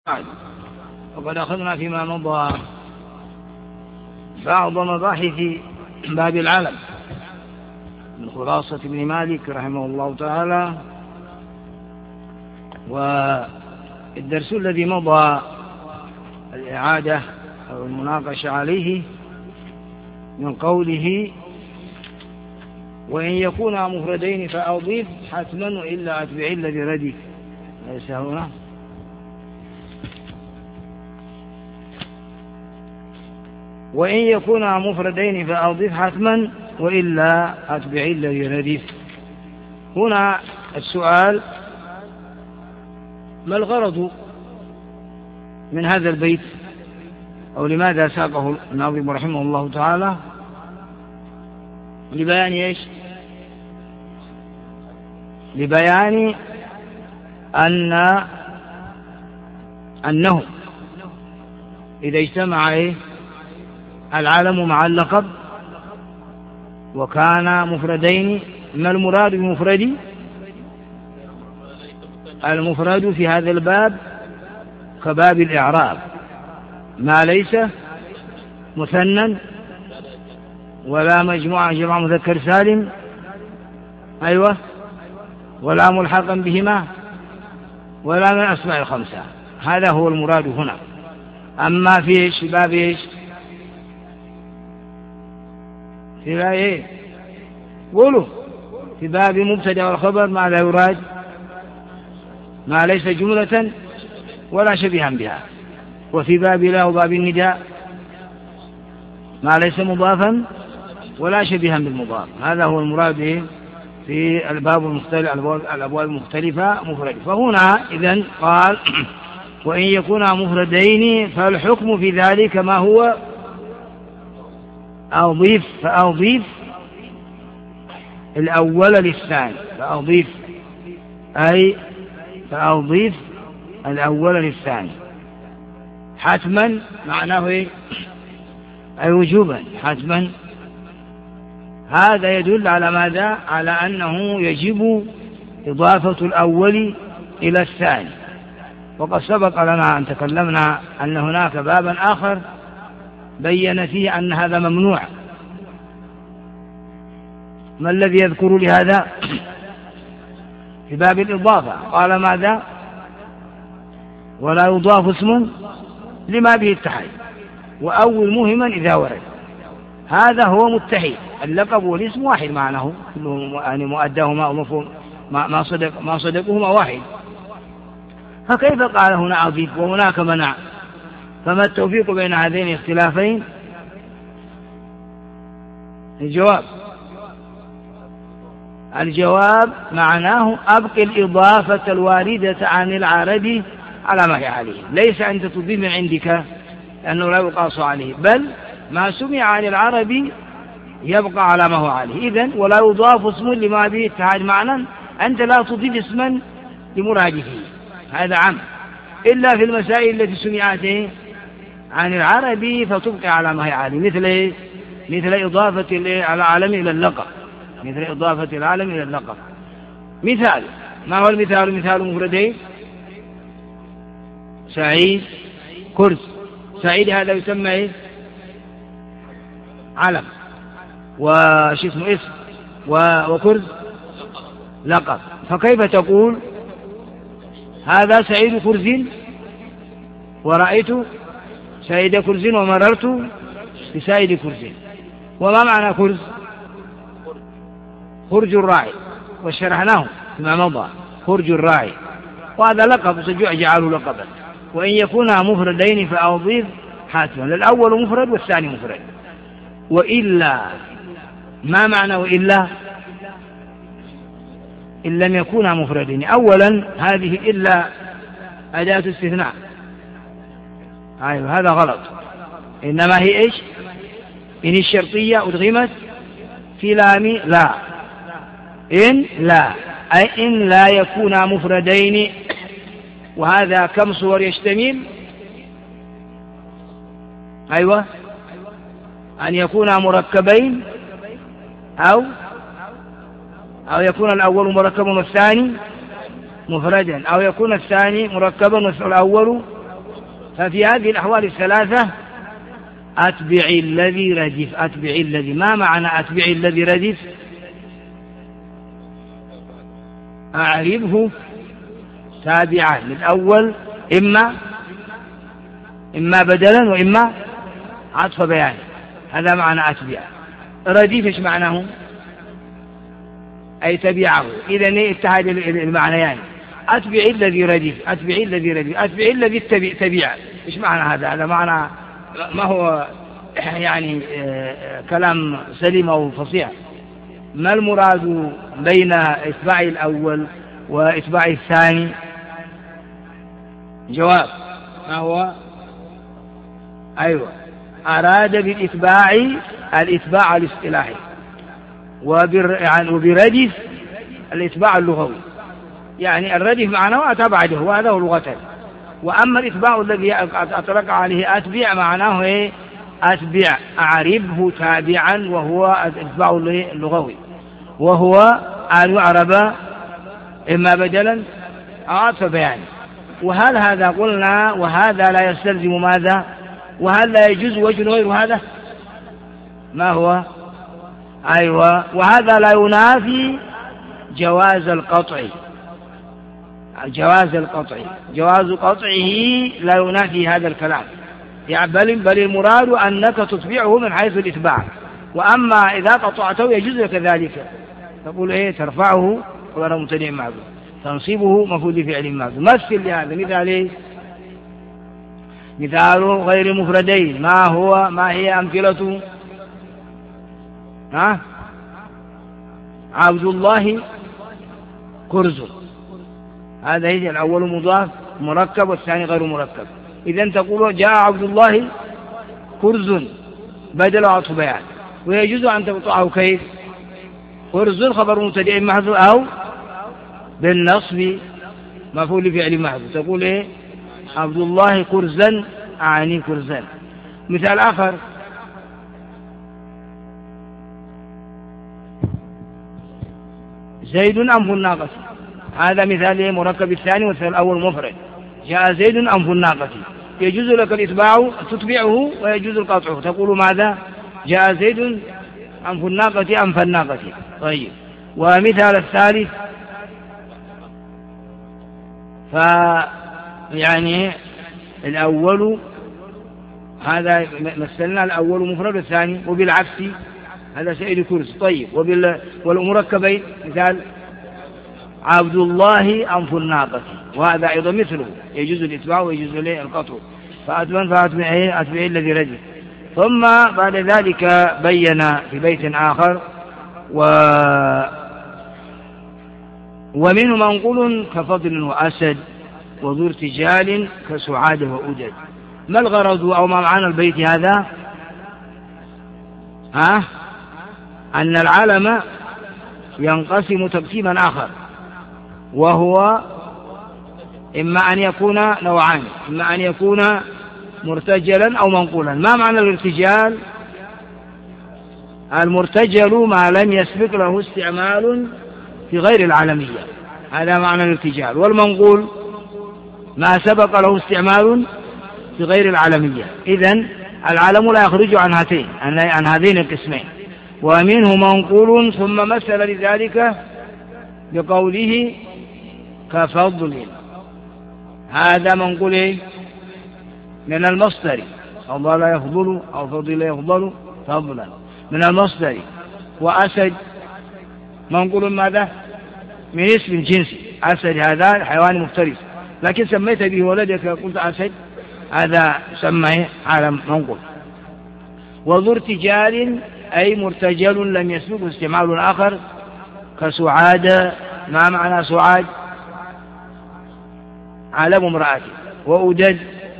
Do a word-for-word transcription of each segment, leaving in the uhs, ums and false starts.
وقد أخذنا فيما مضى بعض مباحث باب العلم من خلاصة ابن مالك رحمه الله تعالى. والدرس الذي مضى الإعادة أو المناقشة عليه من قوله: وإن يكونا مفردين فأضيف حتما وإلا أتبع الذي ردف. ليس هنا. وإن يكونا مفردين فأضيف حتما وإلا أتبع الذي ردف. هنا السؤال: ما الغرض من هذا البيت، أو لماذا ساقه الناظم رحمه الله تعالى؟ لبيان إيش؟ لبيان أن أنه إذا اجتمع إيه؟ العلم مع اللقب وكان مفردين. ما المراد بمفرد؟ المفرد في هذا الباب كباب الإعراب ما ليس مثنى ولا مجموعة جمع مذكر سالم، أيوة، ولا ملحقا بهما ولا من أسماء الخمسة. هذا هو المراد هنا. أما في إيش؟ في باب إيش؟ في باب إيه؟ قولوا. في باب مبتدأ والخبر ماذا يراد؟ ما ليس جملة ولا شبيها بها. وفي باب لا وباب النداء ما ليس مضافا ولا شبيها بالمضاف. هذا هو المراد في الباب المختلف، الأبواب المختلفة مفرد. فهنا إذن قال: وإن يكونا مفردين فالحكم في ذلك ما هو أضيف. فأضيف الأول للثاني. فأضيف أي فأضيف الأول للثاني حتما. معناه إيه؟ أي وجوبا حتما. هذا يدل على ماذا؟ على أنه يجب إضافة الأول إلى الثاني. وقد سبق لنا أن تكلمنا أن هناك بابا آخر بين فيه أن هذا ممنوع. ما الذي يذكر لهذا؟ في باب الإضافة قال ماذا؟ ولا يضاف اسم لما به اتحد وأول مهما إذا ورد. هذا هو متحد. اللقب والاسم واحد معناه، يعني مؤداهما ومفهوم ما صدق ما صدقهما واحد. فكيف قال هنا أضيف وهناك منع؟ فما التوفيق بين هذين الاختلافين؟ الجواب الجواب معناه أبقي الإضافة الواردة عن العرب على ما هي عليه. ليس أنت تضيف من عندك لأنه لا يقاس عليه، بل ما سمع عن العرب يبقى على ما هو عليه. إذن ولا يضاف اسم لما به اتحاد معنى. أنت لا تضيف اسما لمرادفه، هذا عام، إلا في المسائل التي سمعت عن العرب فتبقى على ما هي عليه، مثل مثل إضافة العالم إلى اللقب مثل إضافة العالم إلى اللقب. مثال: ما هو المثال؟ مثال مفردين: سعيد، كرز. سعيد هذا يسمى إيه؟ علم، وش اسمه اسم، وكرز لقب. فكيف تقول هذا سعيد كرز ورأيت سعيد كرز ومررت بسعيد كرز؟ وما معنى كرز؟ خرج الراعي، وشرحناه فيما مضى. خرج الراعي، وهذا لقب سجعله لقبا. وإن يكونا مفردين فأضيف حاتما. الأول مفرد والثاني مفرد. وإلا، ما معنى وإلا؟ إن لم يكونا مفردين. أولا هذه إلا أداة استثناء، أيوة، هذا غلط. إنما هي إيش؟ إن الشرطية أدغمت في لام لا. إن لا أي إن لا يكونا مفردين. وهذا كم صور يشتمل؟ أيوة، أن يكونا مركبين أو أو يكون الأول مركبا والثاني مفردا، أو يكون الثاني مركبا والأول ففي هذه الأحوال الثلاثة أتبع الذي ردف. أتبع الذي، ما معنى أتبع الذي ردف؟ أعربه تابعا للأول، إما إما بدلا وإما عطف بيان، هذا معنى أتبع. رديف إيش معناه؟ أي تبعه. إذن اتحاد المعنيان، يعني أتبع الذي رديف، أتبع الذي رديف، أتبع الذي تبع. إيش معنى هذا؟ هذا معنى ما هو يعني كلام سليم أو فصيح. ما المراد بين إتباع الأول وإتباع الثاني؟ جواب، ما هو؟ أيوة، أراد بالإتباع الإتباع الاصطلاحي، وبردف الإتباع اللغوي. يعني الردف معناه أتبعه، وهذا هو لغة. وأما الإتباع الذي أطلق عليه أتبع معناه إيه؟ أتبع، أعربه تابعا، وهو الإتباع اللغوي، وهو أن يعرب إما بدلا أو عطف بيان. وهل هذا قلنا وهذا لا يستلزم ماذا؟ وهل لا يجوز وجه غير هذا؟ ما هو؟ أيوة، وهذا لا ينافي جواز القطع. جواز القطع، جواز قطعه لا ينافي هذا الكلام، يعني بل, بل المراد أنك تتبعه من حيث الإتباع. وأما إذا قطعته يجوز لك ذلك، تقول إيه؟ ترفعه خبر مبتدأ معه، تنصيبه مفعول لفعل معه. مثل لهذا مثال إيه؟ مثال غير مفردين، ما هو؟ ما هي أمثلته؟ ها؟ عبد الله كرز، هذا هي الأول مضاف مركب والثاني غير مركب. إذن تقول جاء عبد الله كرز بدل عطف بيان، ويجوز أن تقطعه كيف؟ كرز خبر مبتدأ محذوف أو بالنصب مفعول لفعل محذوف، تقول إيه؟ عبد الله كرزا أعني كرزا. مثال آخر، زيد أنف الناقة، هذا مثال مركب الثاني والثاني الأول مفرد. جاء زيد أنف الناقة، يجوز لك الإتباع تتبعه ويجوز القطع، تقول ماذا؟ جاء زيد أنف الناقة أنف الناقة. طيب، ومثال الثالث، فيعني الأول هذا مثلنا الأول مفرد الثاني، وبالعكس هذا سائل كرسي. طيب، وبال والمركبين مثال عبد الله أنف الناقة، وهذا أيضا مثله، يجوز الإتباع ويجوز له القطع. فأتبع فأتبع أتبع الذي رجل. ثم بعد ذلك بين في بيت آخر و ومنه منقول كفضل وأسد وذو ارتجال كسعاد وأدد. ما الغرض أو ما معنى البيت هذا؟ ها؟ أن العلم ينقسم تقسيما آخر، وهو إما أن يكون نوعان، إما أن يكون مرتجلا أو منقولا. ما معنى الارتجال؟ المرتجل ما لم يسبق له استعمال في غير العالمية، هذا معنى الارتجال. والمنقول ما سبق له استعمال في غير العالمية. إذن العالم لا يخرج عن هاتين عن هذين القسمين. ومنه منقول، ثم مثل لذلك بقوله كفضل، هذا منقول من المصدر، فضل يفضل أو فضل يفضل فضلا من المصدر. وأسد منقول ماذا؟ من اسم الجنس، أسد هذا حيوان مفترس، لكن سميت به ولدك قلت أسد، هذا سمى عالم منقول. وذو ارتجال أي مرتجل لم يسبقه استعمال آخر كسعاد. ما معنى سعاد؟ عالم امرأة. وأدد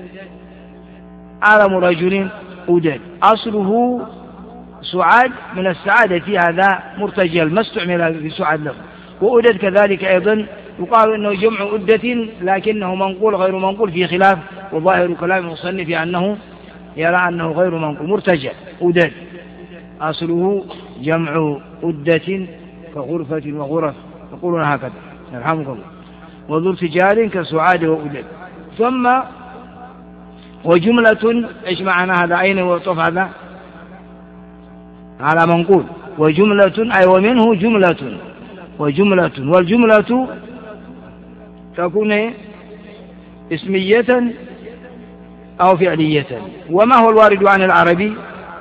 عالم رجل أدد. أصله سعاد من السعادة، هذا مرتجل ما استعمل في سعاد له. وأدد كذلك أيضا يقال إنه جمع أدة، لكنه منقول غير منقول في خلاف، وظاهر كلام المصنف أنه يرى أنه غير منقول مرتجل. أدد أصله جمع أدة كغرفة وغرف، يقولون هكذا يرحمكم الله. وذو ارتجال كسعاد وأدد. ثم وجملة إيش معنى هذا؟ أين وطف هذا؟ على منقول. وجملة أي ومنه جملة، وجملة، والجملة تكون اسمية أو فعلية. وما هو الوارد عن العربي؟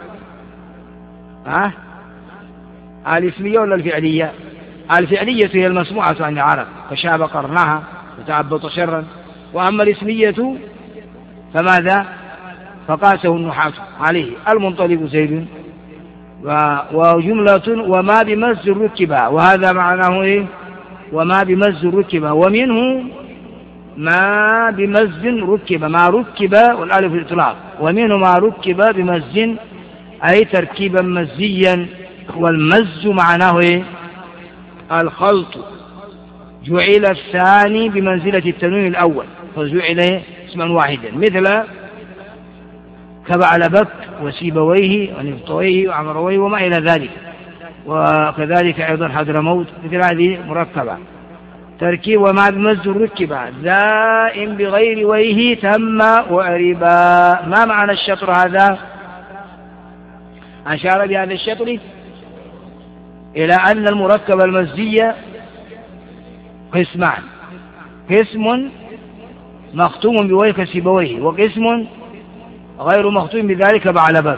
ها؟ الاسمية ولا الفعلية؟ الفعلية هي المسموعة عن العرب فشاب قرنها وتعبط شرا، وأما الاسمية فماذا؟ فقاسه النحاة عليه المنطلق زيد. وجملة وما بمز ركبا، وهذا معناه إيه؟ وما بمز ركبا. ومنه ما بمز ركب، ما ركب والألف الإطلاق، ومنه ما ركب بمز أي تركيبا مزيا. والمز معناه إيه؟ الخلط. جعل الثاني بمنزلة التنوين الأول فجعل اسما واحدا، مثل كبعلبك وسيبويه ونفطويه وعمرويه وما إلى ذلك. وكذلك أيضا حضرموت، مثل هذه مركبة تركيب. وما بمز ركبة دائم بغير ويه تم وأربا. ما معنى الشطر هذا؟ أشار بهذا الشطر إلى أن المركب المزي قسمان: قسم مختوم بويه كسيبويه، وقسم غير مختوم بذلك بعلبك،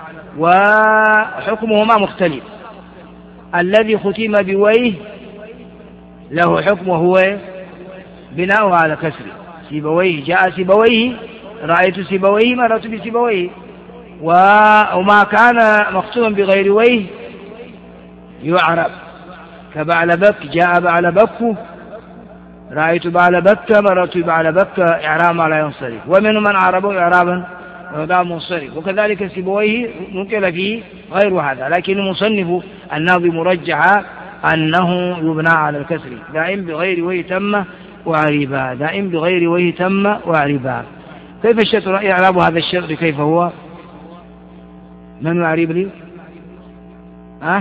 وحكمهما مختلف. الذي ختم بويه له حكم وهو بناؤه على كسر. سيبويه جاء سيبويه، رأيت سيبويه، مررت بسيبويه. وما كان مختوما بغير ويه يعرب، كبعلبك جاء بعلبك، رأيت بعلبك، مررت بعلبك، إعراب لا ينصرف. ومن من عربه إعرابا وهذا منصرف. وكذلك سيبويه نقل فيه غير هذا، لكن المصنف الناظم رجح أنه يبنى على الكسر دائم بغير ويه تم وعربا، دائم بغير ويه تم وعربا. كيف الشطر؟ إعراب هذا الشطر كيف هو؟ من يعرب لي؟ أه؟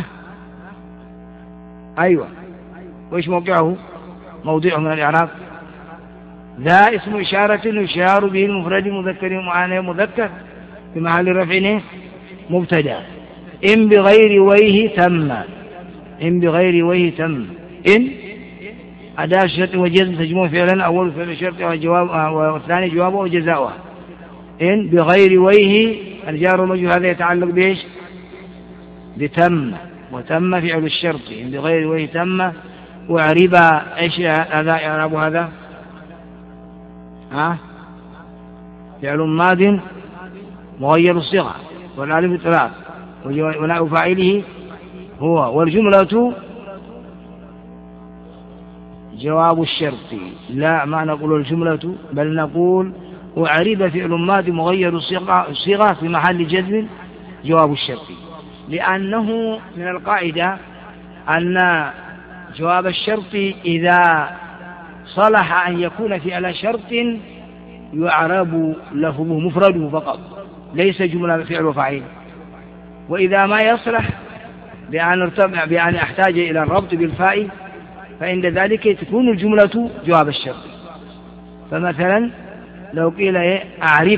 أيوة. وإيش موقعه؟ موضعه من الإعراب ذا اسم إشارة يشار به المفرد مذكر ومعنى مذكر في محل رفع مبتدا. إن بغير ويه تم، إن بغير ويه تم. إن أداة شرط وجزم تجمع فعلا أول فعل شرط وجواب والثاني جوابه وجزاؤها. إن بغير ويه الجار والمجرور هذا يتعلق بإيش؟ بتم، وتم فعل الشرط. إن بغير ويه تم وعربا. إيش هذا إعراب هذا؟ ها؟ فعل ماض مغير الصيغة والألف إطلاق وناء فاعله هو. والجملة جواب الشرط. لا، ما نقول الجملة بل نقول وعرب فعل ماض مغير الصيغة في محل جزم جواب الشرط، لأنه من القاعدة أن جواب الشرط إذا صلح أن يكون فعل شرط يعرب لفظه مفرده فقط ليس جملة فعل وفاعل. وإذا ما يصلح بأن ارتبع بأن أحتاج إلى الربط بالفاء فعند ذلك تكون الجملة جواب الشرط. فمثلا لو قيل أعرب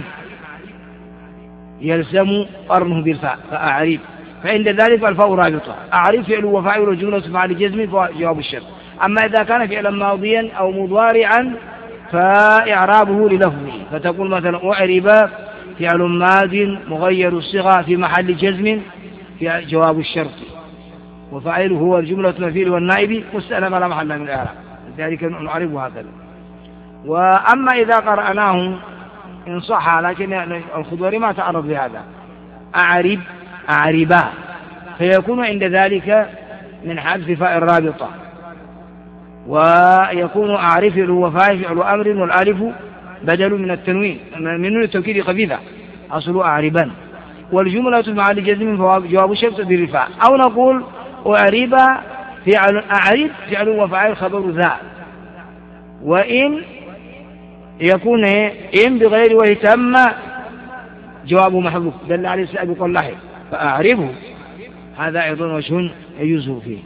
يلزم قرنه بالفاء فأعرب، فعند ذلك الفاء رابطة. أعرب فعل وفاعل والجملة فعل جزم فجواب الشرط. أما إذا كان فعلا ماضيا أو مضارعا فإعرابه للفظه، فتقول مثلا أعرب فعل ماض مغير الصيغة في محل جزم في جواب الشرط، وفاعله هو الجملة المفعول والنائب مستأنف على محل من الإعراب، ذلك نعربه هكذا. وأما إذا قرأناه إن صح، لكن الخضري ما تعرض لهذا، أعرب أعربا، فيكون عند ذلك من حذف فاء الرابطة، ويكون أعرف فعل وفاعل فعل أمر والألف بدل من التنوين من نون التوكيد خفيفة أصل أعربا، والجملة مع الجزم جواب الشرط بالرفاع. أو نقول أعرب فعل أعرب فعل وفاعل خبر ذا، وإن يكون إن بغير وهي تم جوابه محذوف دل عليه السابق واللاحق فأعربه، هذا أيضا وجه يجوز فيه.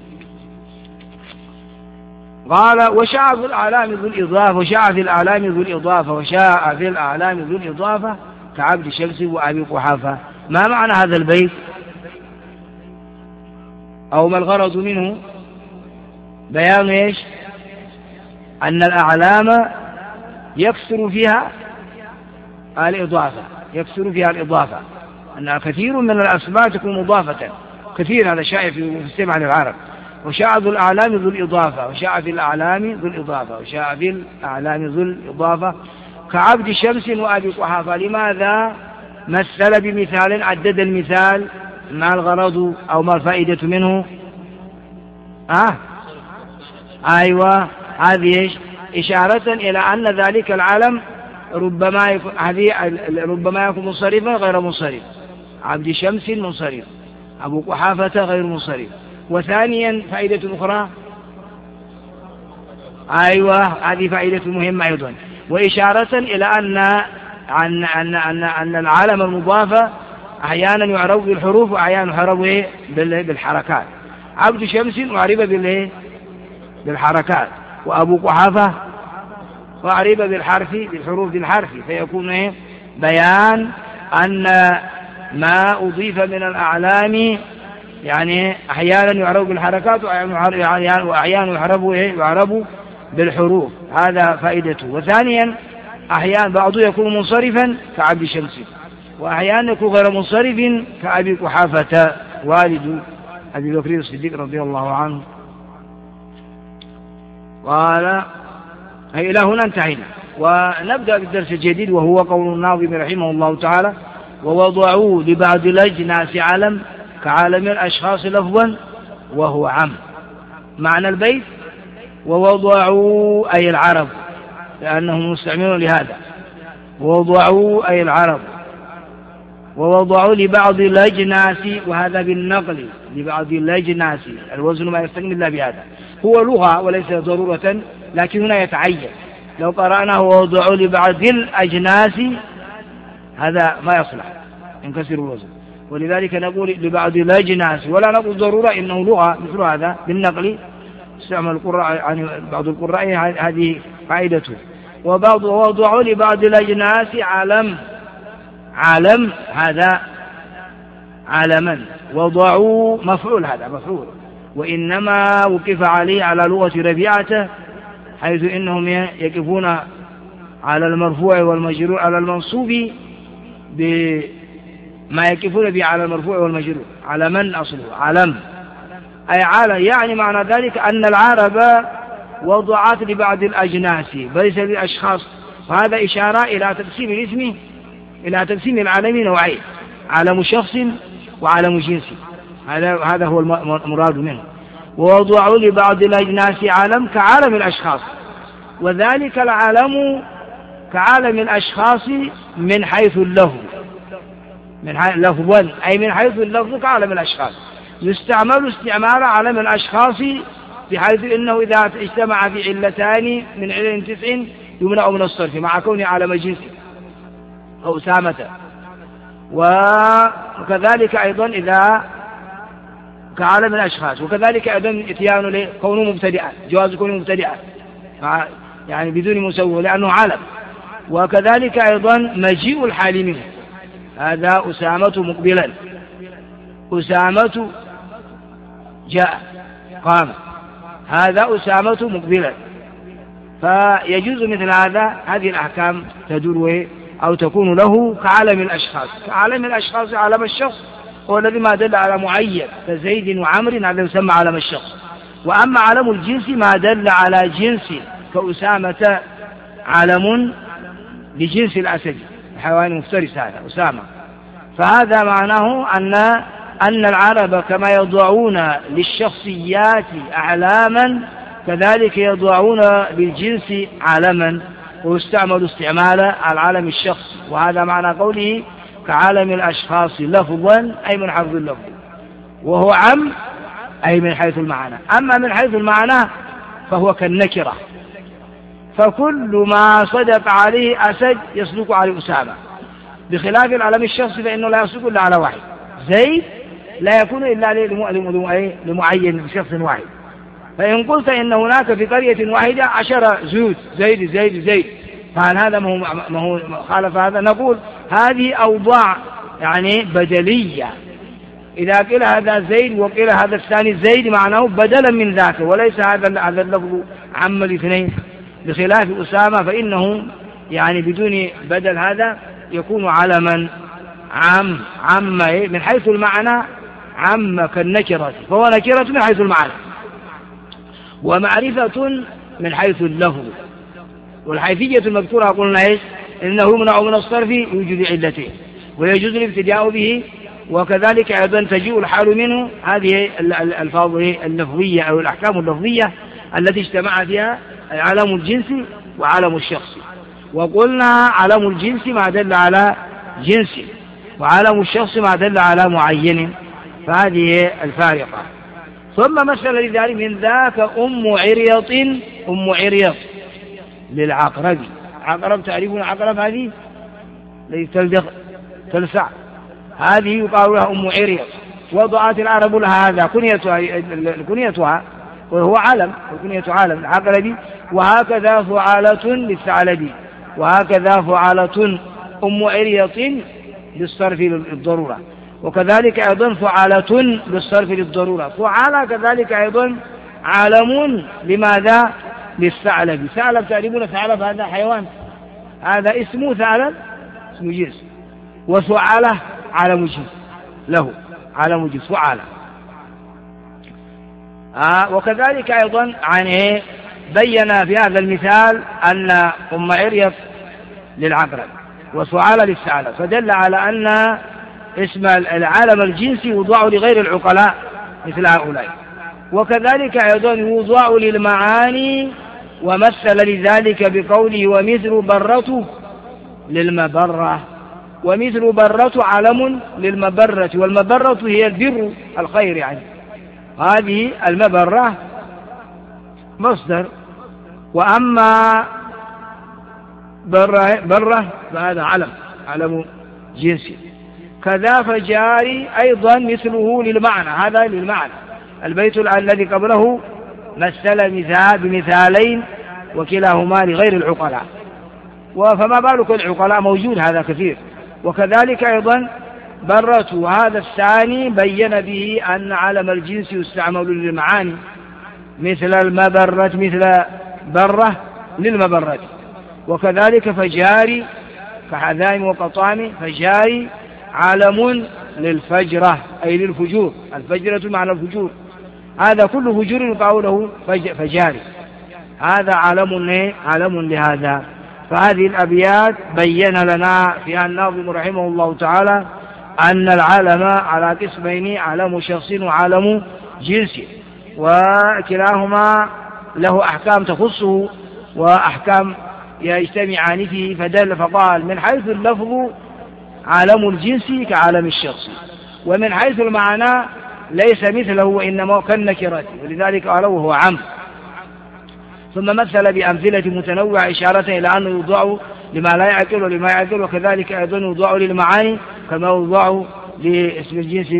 قال وشاع في الأعلام ذو الإضافة، وشاع في الأعلام ذو الإضافة، وشاع في الأعلام ذو الإضافة كعبد شمس وأبي قحافة. ما معنى هذا البيت أو ما الغرض منه؟ بيان إيش؟ أن الأعلام يكثر فيها الإضافة، يكثر فيها الإضافة، أن كثير من الأسماء تكون مضافة، كثير هذا شائع في السمع للعرب. وشاع ذو الأعلام ذو الإضافة، وشاع في الأعلام ذو الإضافة، وشاع في الأعلام ذو الإضافة كعبد شمس وأبي قحافة. لماذا مثل بمثال؟ عدد المثال، ما الغرض أو ما الفائدة منه؟ آه أيوة، هذه إيش؟ إشارة إلى أن ذلك العالم ربما يكون هذه ربما يكون منصرفا غير منصرف. عبد شمس منصرف، أبو قحافة غير منصرف. وثانيا فائدة أخرى، أيوة هذه فائدة مهمة أيضا، وإشارة إلى أن أن أن أن, أن العالم المضافة أحيانا يعرب بالحروف وأحيانا يعرب بالحركات. عبد شمس أعرب بالإيه؟ بالحركات، وأبو قحافة أعرب بالحرف بالحروف بالحرف، فيكون إيه؟ بيان أن ما أضيف من الأعلام يعني أحيانا يعرب بالحركات وأحيانا يعرب إيه؟ يعرب بالحروف، هذا فائدته. وثانيا أحيانا بعض يكون منصرفا كعبد شمس، وأحيانا يكون غير منصرف كأبي قحافة والد أبي بكر الصديق رضي الله عنه. قال إلى هنا انتهينا، ونبدأ بالدرس الجديد، وهو قول الناظم رحمه الله تعالى: ووضعوا لبعض الأجناس علم كعالم الأشخاص لفظا وهو عم. معنى البيت: ووضعوا أي العرب، لأنهم مستعملون لهذا. ووضعوا أي العرب، ووضعوا لبعض الأجناس، وهذا بالنقل، لبعض الأجناس الوزن ما يستقبل الله بهذا، هو لغة وليس ضرورة، لكن هنا يتعين. لو قرأناه ووضعوا لبعض الأجناس هذا ما يصلح، ينكسر الوزن، ولذلك نقول لبعض الأجناس ولا نقول ضرورة إنه لغة مثل هذا بالنقل. استعمل القراء عن بعض القراء هذه قاعدته. وبعض ووضعوا لبعض الأجناس علم، علم هذا علما، وضعوا مفعول، هذا مفعول، وإنما وقف عليه على لغة ربيعة، حيث إنهم يقفون على المرفوع والمجرور على المنصوب بما يقفون به على المرفوع والمجرور، على من أصله علم أي عالم. يعني معنى ذلك أن العرب وضعت لبعض الأجناس ليس للأشخاص، وهذا إشارة إلى تقسيم الاسم إلى تقسيم العالم نوعين: عالم شخص وعالم جنسي، هذا هذا هو المراد منه. ووضعوا لبعض الأجناس عالم كعالم الأشخاص، وذلك العالم كعالم الأشخاص من حيث اللفظ، من حيث لفظا أي من حيث اللفظ كعالم الأشخاص، يستعمل استعمال عالم الأشخاص، بحيث إنه إذا اجتمع في علتان من علل تسع يمنع من الصرف مع كونه عالم جنسي أو أسامة. وكذلك أيضا إذا كعالم الأشخاص، وكذلك أيضا إتيان كونه مبتدئا، جواز كونه مبتدئا يعني بدون مسوى لأنه عالم. وكذلك أيضا مجيء الحال منه، هذا أسامة مقبلا، أسامة جاء قام، هذا أسامة مقبلا. فيجوز مثل هذا، هذه الأحكام تدور أو تكون له كعالم الأشخاص. كعالم الأشخاص عالم الشخص هو الذي ما دل على معين كزيد وعمر، هذا يسمى عالم الشخص. وأما عالم الجنس ما دل على جنس، كأسامة عالم لجنس الأسد، الحيوان المفترس هذا أسامة. فهذا معناه أن أن العرب كما يضعون للشخصيات أعلاما، كذلك يضعون بالجنس عالما، ويستعمل استعمال العالم الشخص. وهذا معنى قوله كعالم الأشخاص لفظا أي من حيث اللفظ، وهو عم أي من حيث المعنى. أما من حيث المعنى فهو كالنكرة، فكل ما صدق عليه أسد يصدق عليه أسامة، بخلاف العالم الشخص فإنه لا يصدق إلا على واحد. زيد لا يكون إلا لمعين بشخص واحد. فإن قلت إن هناك في قرية واحدة عشر زيود، زيد زيد زيد، فهل هذا ما هو ما هو خالف هذا؟ نقول هذه أوضاع يعني بدلية، إذا قيل هذا زيد وقيل هذا الثاني زيد معناه بدلا من ذاك، وليس هذا هذا اللفظ عم الاثنين، بخلاف أسامة فإنه يعني بدون بدل هذا يكون علما عم عم من حيث المعنى، عم كالنكرة، فهو نكرة من حيث المعنى ومعرفة من حيث اللفظ. والحيثية المذكورة قلنا إيش؟ إنه يمنع من الصرف يوجد علتين، ويجوز الابتداء به، وكذلك أيضا تجيء الحال منه. هذه الألفاظ اللفظية أو الأحكام اللفظية التي اجتمع فيها علم الجنس وعلم الشخص. وقلنا علم الجنس ما دل على جنس، وعلم الشخص ما دل على معين، فهذه الفارقة. ثم مثل لذلك من ذاك أم عريط، أم عريط للعقرب. عقرب تعرفون عقرب هذه تلدغ تلسع، هذه يقال لها أم عريط، وضعت العرب لها هذا كنيتها, كنيتها وهو علم، كنية علم العقرب. وهكذا فعالة للثعلب، وهكذا فعالة أم عريط للصرف للضرورة، وكذلك أيضا فعالة للصرف للضرورة. فعالة كذلك أيضا علم لماذا؟ للثعلب. ثعلب تعرفون ثعلب هذا حيوان، هذا اسمه ثعلب، اسمه جنس، وثعالة علم جنس له، علم جنس فعالة. آه وكذلك أيضا يعني بين في هذا المثال أن أم عريط للعقرب وثعالة للثعلب، فدل على أن اسم العالم الجنسي يوضع لغير العقلاء مثل هؤلاء. وكذلك أيضا يوضع للمعاني، ومثل لذلك بقوله ومثل برة للمبرة. ومثل برة علم للمبرة، والمبرة هي البر الخير، يعني هذه المبرة مصدر. وأما برة, برة فهذا علم، علم جنسي. كذا فجاري أيضا مثله للمعنى، هذا للمعنى. البيت الذي قبله مثل مثال بمثالين وكلاهما لغير العقلاء، فما بالك العقلاء موجود هذا كثير. وكذلك أيضا برة، هذا الثاني بين به أن علم الجنس يستعمل للمعاني، مثل المبرة، مثل برة للمبرة. وكذلك فجاري كحذام وقطام، فجاري علم للفجرة أي للفجور، الفجرة معنى الفجور، هذا كل فجور يقال له فجاري، هذا علم علم لهذا. فهذه الأبيات بين لنا فيها الناظم رحمه الله تعالى أن العالم على قسمين، علم شخص وعالم جنس، وكلاهما له أحكام تخصه وأحكام يجتمعان فيه. فدل فقال من حيث اللفظ عالم الجنس كعالم الشخص، ومن حيث المعنى ليس مثله وإنما كالنكرة، ولذلك قال وهو عم. ثم مثل بأمثلة متنوعة إشارة إلى أنه يوضع لما لا يعقل ولما يعقل، وكذلك أيضا يوضع للمعاني كما يوضع لاسم الجنس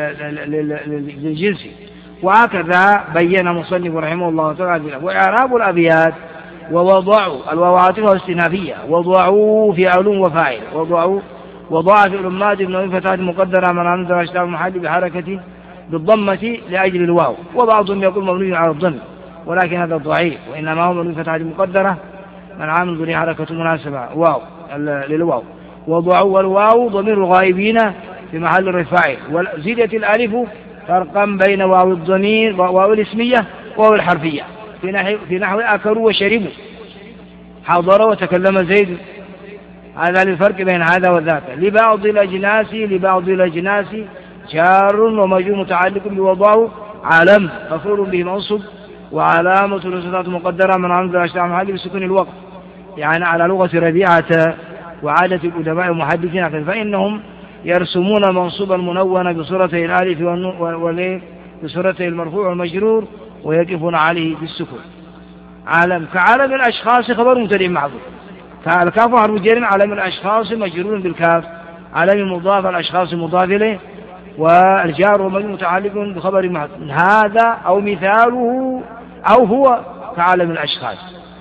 للجنس. وهكذا بين مصنف رحمه الله تعالى. وإعراب الأبيات ووضعوا الواو والاستنافية، وضعوا في علوم وفاعل، وضعوا وضع في الأمات ابن فتاة مقدرة من عند أشتاء المحل بحركة بالضمة لأجل الواو، وبعضهم يقول مبني على الضم، ولكن هذا ضعيف، وإنما هو من فتاة مقدرة من عامل ذري حركة مناسبة واو للواو. وضعوا والواو ضمير غائبين في محل الرفاع، وزيدت الألف فرقا بين واو الضمير واو الاسمية واو الحرفية في نحو في نحو أكلوا وشربوا، حضر وتكلم زيد، هذا الفرق بين هذا وذاك. لبعض الأجناس لبعض الأجناس جار ومجرور متعلق بوضعه علم مفعول به منصوب، وعلامة الرسالة مقدرة من عمد الأشتاء محل بسكون الوقت، يعني على لغة ربيعة وعادة الأدباء المحدثين، فإنهم يرسمون منصوبا منونا بصورته الألف واللام بصورته المرفوع والمجرور، ويقفون عليه بالسكون. عالم كعالم الأشخاص خبر مبتدئ محذوف، كالكاف حرف جر، عالم الأشخاص مجرور بالكاف، عالم مضاف الأشخاص مضاف إليه، والجار ومجرور متعلق بخبر محذوف. هذا أو مثاله أو هو كعالم الأشخاص،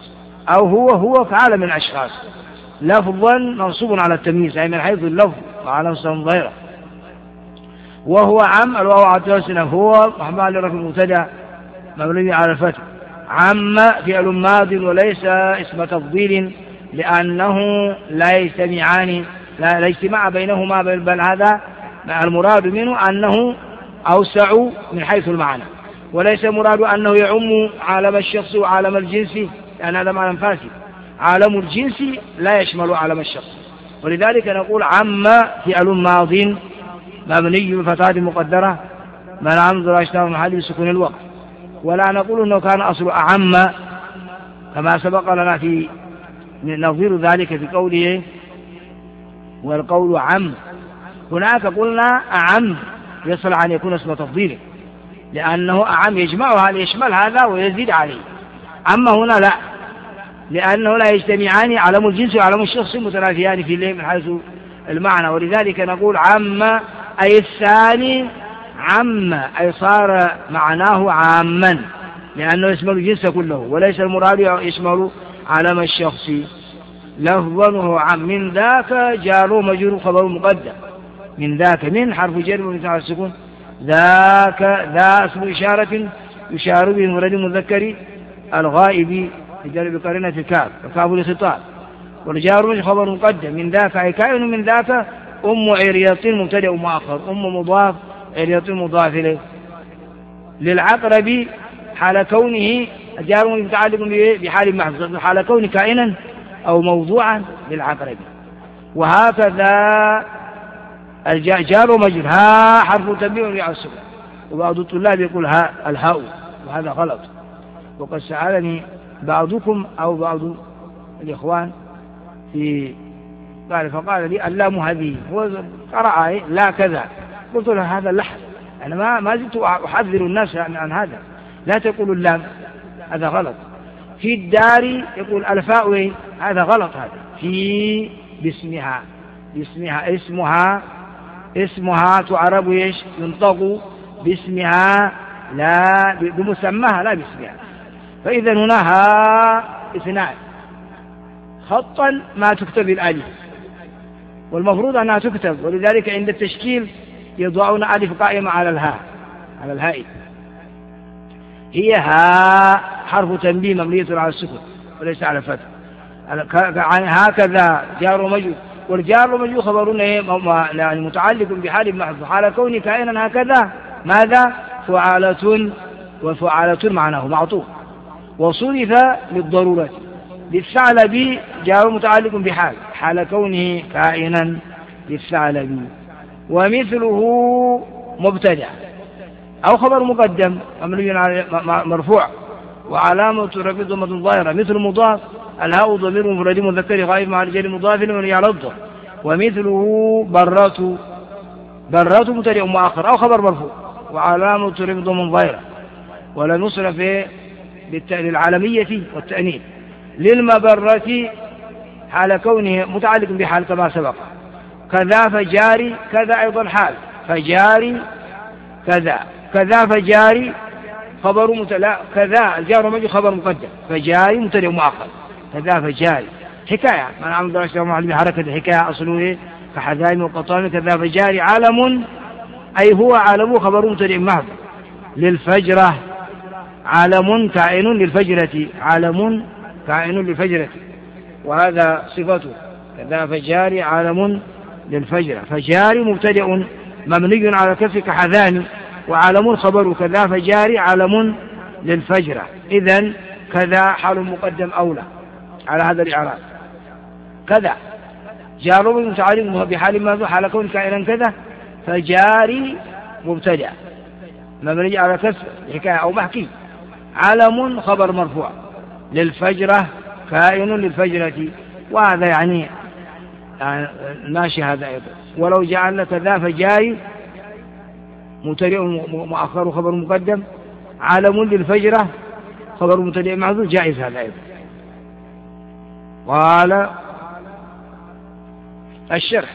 أو هو هو كعالم الأشخاص، لفظا منصوب على التمييز أي من حيث اللفظ وعلى ظاهرة. وهو عم الواو عطاسنا هو محمد لرفع المبتدأ مبني على الفتح. عم فعل ماض وليس اسم تفضيل لأنه لا يجتمعان، لا, لا اجتماع بينهما، بل هذا المراد منه أنه أوسع من حيث المعنى، وليس مراد أنه يعم عالم الشخص وعالم الجنس، لأن هذا معنى فاسد. عالم الجنس لا يشمل عالم الشخص، ولذلك نقول عم فعل ماض مبني بالفتحة المقدرة منع من ظهور اشتهار محل بسكون الوقت، ولا نقول انه كان اصل اعم كما سبق لنا في نظير ذلك في قوله والقول عم. هناك قلنا اعم يصل ان يكون اسم تفضيل لانه اعم يجمعها يشمل هذا ويزيد عليه. اما هنا لا، لانه لا يجتمعان علم الجنس وعلم الشخص متنافيان في الليل من حيث المعنى، ولذلك نقول عم أي الثاني عم أي صار معناه عاما لأنه يشمل الجنس كله، وليس المراد يشمل علم الشخص لفظا وهو عام. من ذاك جار مجرور خبر مقدم، من ذاك من حرف جر مبني على السكون، ذاك ذا اسم إشارة يشار به المفرد المذكر الغائب يجر بقرينة الكاف وكاف الخطاب، والجار خبر مقدم. من ذاك أي كائن من ذاك أم عريط مبتدأ مؤخر، أم مضاف عريط مضاف إليه. للعقرب حال كونه جار متعلق بحال محذوف حال كونه كائنا أو موضوعا للعقرب. وهكذا الجار ومجرور ها حرف تنبيه على السكون، وبعض الطلاب يقول ها الهاء وهذا غلط. وقد سألني بعضكم أو بعض الإخوان في قال فقال لي اللام هذه، هو قرأ لا كذا، قلت له هذا اللحن، أنا ما ما زلت أحذر الناس عن هذا، لا تقولوا اللام هذا غلط. في الدار يقول الفاء هذا غلط، هذا في باسمها باسمها اسمها اسمها تعرب ايش ينطق باسمها لا بمسماها لا باسمها. فإذا هنا ها اثنان خطا ما تكتب الالف، والمفروض أنها تكتب، ولذلك عند التشكيل يضعون ألف قائمة على الهاء على الهاء، هي ها حرف تنبيه مبنية على السكون وليس على الفتح. هكذا جار ومجرور، والجار ومجرور خبرون يعني متعلق بحال محذوف حال كون كائنا هكذا ماذا فعالة، وفعالة معناه معطوف وصرف للضرورة. للثعلب جار متعلق بحال حال كونه كائنا للثعلب. ومثله مبتدع أو خبر مقدم مبني على مرفوع وعلامة رفعه ضمة ظاهرة، مثل مضاف الهاء ضمير مفرد مذكر غائب مع رجال مضاف مبني على الضم. ومثله برات برات مبتدع مؤخر أو خبر مرفوع وعلامة رفعه ضمة ظاهرة، ولم يصرف للعالمية والتأنيث. للمبرة حال كونه متعلق بحال كما سبق. كذا فجاري كذا أيضا حال فجاري كذا كذا فجاري خبر متلا كذا الجار ومجرور خبر مقدم فجاري مبتدأ مؤخر كذا فجاري حكاية من عمل درجة معلم بحركة الحكاية أصله كحذايم وقطام. كذا فجاري عالم أي هو عالم خبر مبتدأ محض. للفجرة عالم كائن للفجرة عالم كائن للفجرة وهذا صفته. كذا فجاري عالم للفجرة فجاري مبتدأ مبني على كسر كحذان وعالم خبر كذا فجاري عالم للفجرة. إذن كذا حال مقدم أولى على هذا الإعراب. كذا جار متعلق بحال ما حال كون كائنا كذا فجاري مبتدأ مبني على كسر حكاية أو محكي عالم خبر مرفوع للفجرة كائن للفجرة. وهذا يعني, يعني ماشي هذا أيضا. ولو جعلنا كذا فجاري مبتدأ مؤخر خبر مقدم عالم للفجرة خبر مبتدأ محذوف جائز هذا أيضا. قال الشرح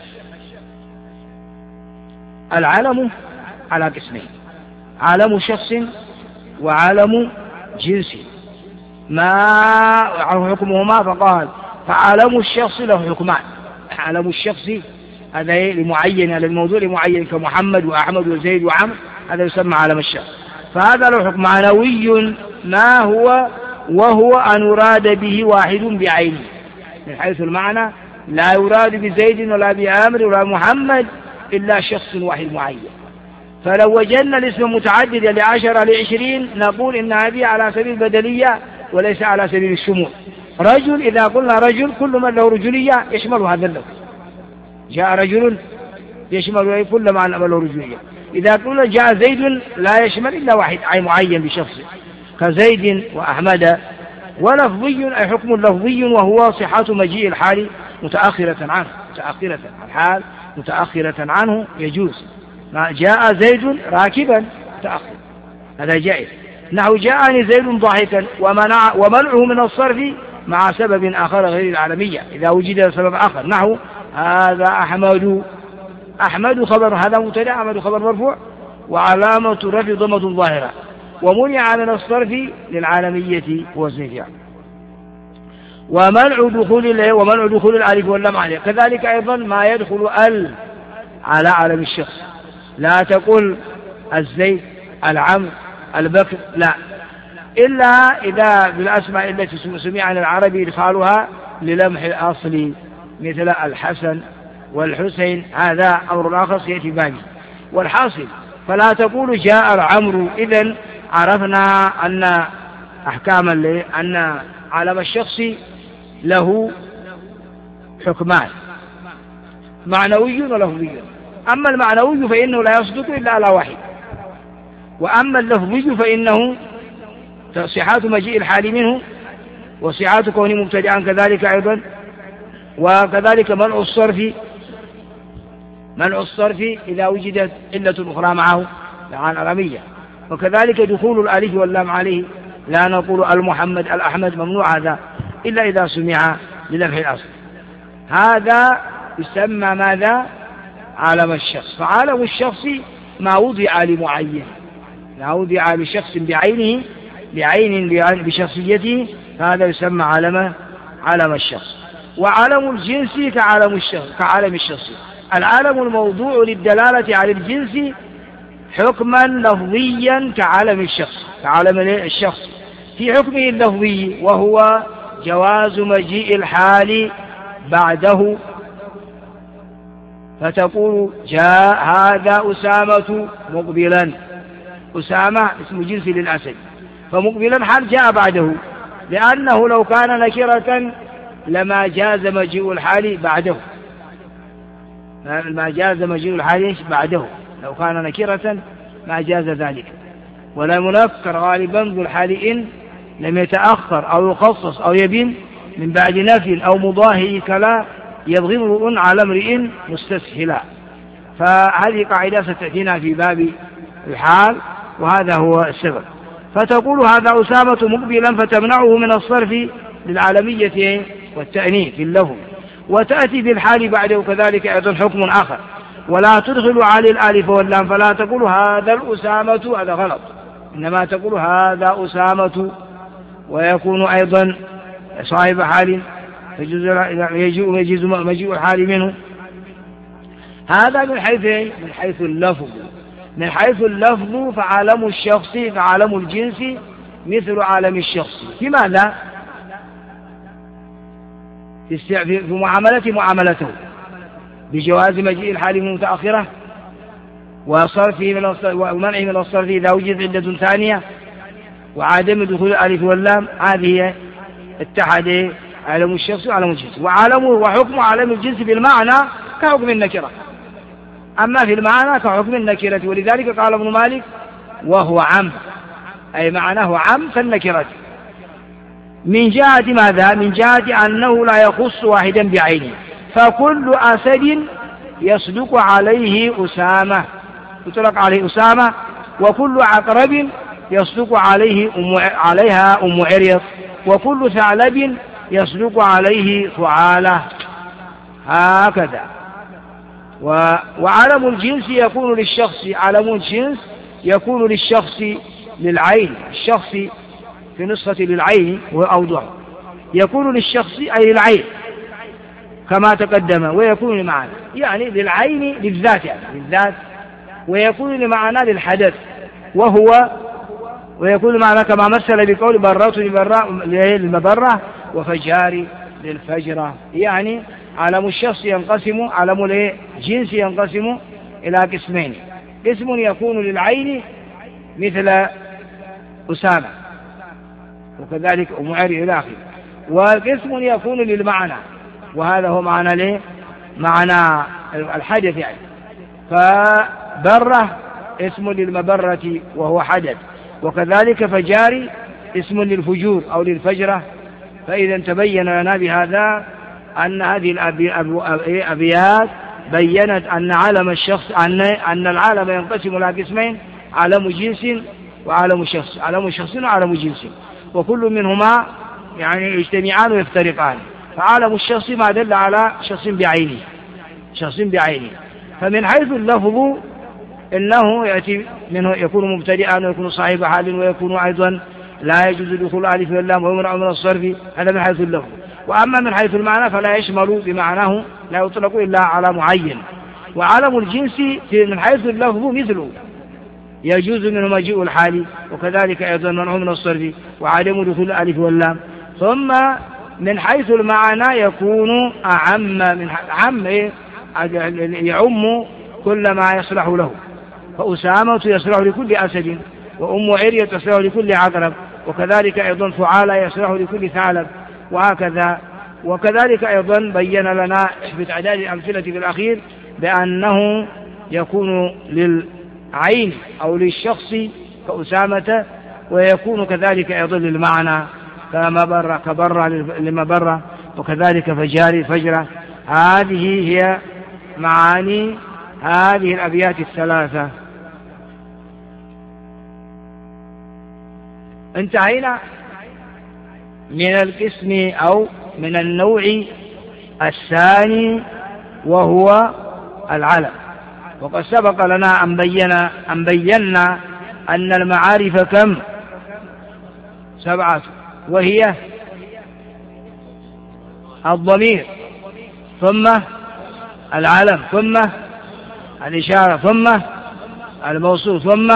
العلم على قسمين علم شخص وعلم جنس. ما حكمهما، فقال فعلم الشخص له حكمان. علم الشخص هذا لمعين، هذا الموضوع لمعين كمحمد وأحمد وزيد وعمر، هذا يسمى علم الشخص. فهذا له حكم معنوي ما هو، وهو أن يراد به واحد بعينه، من حيث المعنى لا يراد بزيد ولا بعمر ولا محمد إلا شخص واحد معين. فلو وجدنا الاسم متعددا لعشرة لعشرين نقول إن هذه على سبيل البدلية وليس على سبيل الشمول. رجل إذا قلنا رجل كل من له رجولية يشمل هذا اللفظ، جاء رجل يشمل كل من له رجولية. إذا قلنا جاء زيد لا يشمل إلا واحد معين بشخصه كزيد وأحمد. ولفظي أي حكم لفظي وهو صحة مجيء الحال متأخرة عنه، متأخرة الحال متأخرة عنه يجوز. جاء زيد راكبا متأخر هذا جائز، نحو جاءني زيد ضاحكا، ومنع ومنعه من الصرف مع سبب آخر غير العالمية إذا وجد سبب آخر، نحو هذا أحمد. أحمد خبر، هذا مبتدأ، أحمد خبر مرفوع وعلامة رفع ضمة ظاهرة، ومنع من الصرف للعالمية والزيد. ومنع دخول ومنع دخول الألف واللام عليه، كذلك أيضا ما يدخل ال على علم الشخص، لا تقول الزيد العمر البكر، لا، إلا إذا بالأسماء التي سمع عن العربي إدخالها للمح الأصل مثل الحسن والحسين، هذا أمر آخر سيأتي بابه. والحاصل فلا تقول جاء العمر. إذن عرفنا أن أحكام أن علم الشخص له حكمان معنوي ولفظي. أما المعنوي فإنه لا يصدق إلا على واحد، وأما اللفظي فإنه صحة مجيء الحال منه وصحة كونه مبتدعا كذلك أيضا، وكذلك منع الصرف، منع الصرف إذا وجدت علة أخرى معه عن العالمية، وكذلك دخول الألف واللام عليه، لا نقول المحمد الأحمد ممنوع هذا إلا إذا سمع للمح الأصل. هذا يسمى ماذا؟ عالم الشخص. فعالم الشخص ما وضع لمعين، ما وضع لشخص بعينه بعين بشخصيته، هذا يسمى عالم عالم الشخص. وعالم الجنس كعالم الشخص كعالم الشخص، العالم الموضوع للدلالة على الجنس حكما لفظيا كعالم الشخص كعالم الشخص في حكمه اللفظي، وهو جواز مجيء الحال بعده. فتقول جاء هذا أسامة مقبلا، أسامة اسم جنس للأسد، فمقبلا حال جاء بعده، لأنه لو كان نكرة لما جاز مجيء الحال بعده، ما جاز مجيء الحال بعده، لو كان نكرة ما جاز ذلك. ولا منكر غالبا ذو الحال إن لم يتأخر أو يخصص أو يبين من بعد نفي أو مضاهي كلا يبغي امرؤ على امرئ مستسهلا. فهذه قاعدة ستأتينا في باب الحال، وهذا هو السبب. فتقول هذا أسامة مقبلا فتمنعه من الصرف للعالمية والتأنيث في اللفظ، وتأتي بالحال بعده كذلك أيضا حكم آخر. ولا تدخل على الألف واللام، فلا تقول هذا الأسامة، هذا غلط، إنما تقول هذا أسامة، ويكون أيضا صاحب حال يجيء يجيز مجيء الحال منه. هذا من حيث من حيث اللفظ. من حيث اللفظ فعالم الشخص فعالم الجنس مثل عالم الشخص. في ماذا؟ في معاملة معاملته بجواز مجيء الحال من متأخرة، وصرفه من ومنعه من الصرف إذا وجد عدة ثانية، وعدم دخول الألف واللام. هذه اتحد عالم الشخص وعالم الجنس. وعالم وحكم عالم الجنس بالمعنى كحكم النكرة، أما في المعنى كحكم النكرة. ولذلك قال ابن مالك وهو عم، أي معناه عم كالنكرة، من جهة ماذا؟ من جهة أنه لا يخص واحدا بعينه، فكل أسد يصدق عليه أسامة يطلق عليه أسامة، وكل عقرب يصدق عليه أم عليها أم عريض، وكل ثعلب يصدق عليه ثعالة، هكذا. وعلم الجنس يكون للشخص، علم الجنس يكون للشخص للعين الشخص في نسخة للعين وأوضح، يكون للشخص أي للعين كما تقدم، ويكون لمعنى يعني للعين للذات يعني للذات، ويكون لمعنى للحدث وهو ويكون معنى كما مثل بقول برات للمبرة وفجار للفجرة، يعني علم الشخص ينقسم علم الجنس ينقسم إلى قسمين، قسم يكون للعين مثل أسامة وكذلك أم عري إلى آخره، وقسم يكون للمعنى وهذا هو معنى ليه معنى الحدث يعني، فبرة اسم للمبرة وهو حدث، وكذلك فجاري اسم للفجور أو للفجرة. فإذا تبين لنا بهذا أن هذه الأبيات بيّنت أن عالم الشخص أن أن العالم ينقسم إلى قسمين، عالم جنس وعالم شخص، عالم شخص وعالم جنس، وكل منهما يعني يجتمعان ويفترقان. فعالم الشخص ما دل على شخص بعينه شخص بعينه فمن حيث اللفظ إنه يأتي منه يكون مبتدئا ويكون صاحب حال ويكون أيضا لا يجوز دخول الألف واللام ويمنع من الصرف، هذا من حيث اللفظ. وأما من حيث المعنى فلا يشمل بمعناه، لا يطلق إلا على معين. وعالم الجنس من حيث اللفظ مثله يجوز منه مجيء الحال، وكذلك أيضا منع من الصرف وعدم دخول الألف واللام. ثم من حيث المعنى يكون أعم من عم يعم كل ما يصلح له، فأسامة يصلح لكل أسد، وأم عرية يصلح لكل عقرب، وكذلك أيضا فعالة يصلح لكل ثعلب، وهكذا. وكذلك أيضا بين لنا في تعداد الأمثلة في الأخير بأنه يكون للعين أو للشخص كأسامة، ويكون كذلك أيضا للمعنى كمبرة كبرة لمبرة، وكذلك فجاري فجرة. هذه هي معاني هذه الأبيات الثلاثة. انتهينا من القسم أو من النوع الثاني وهو العلم. وقد سبق لنا أن بينا أن بينا أن المعارف كم؟ سبعة، وهي الضمير ثم العلم ثم الإشارة ثم الموصول ثم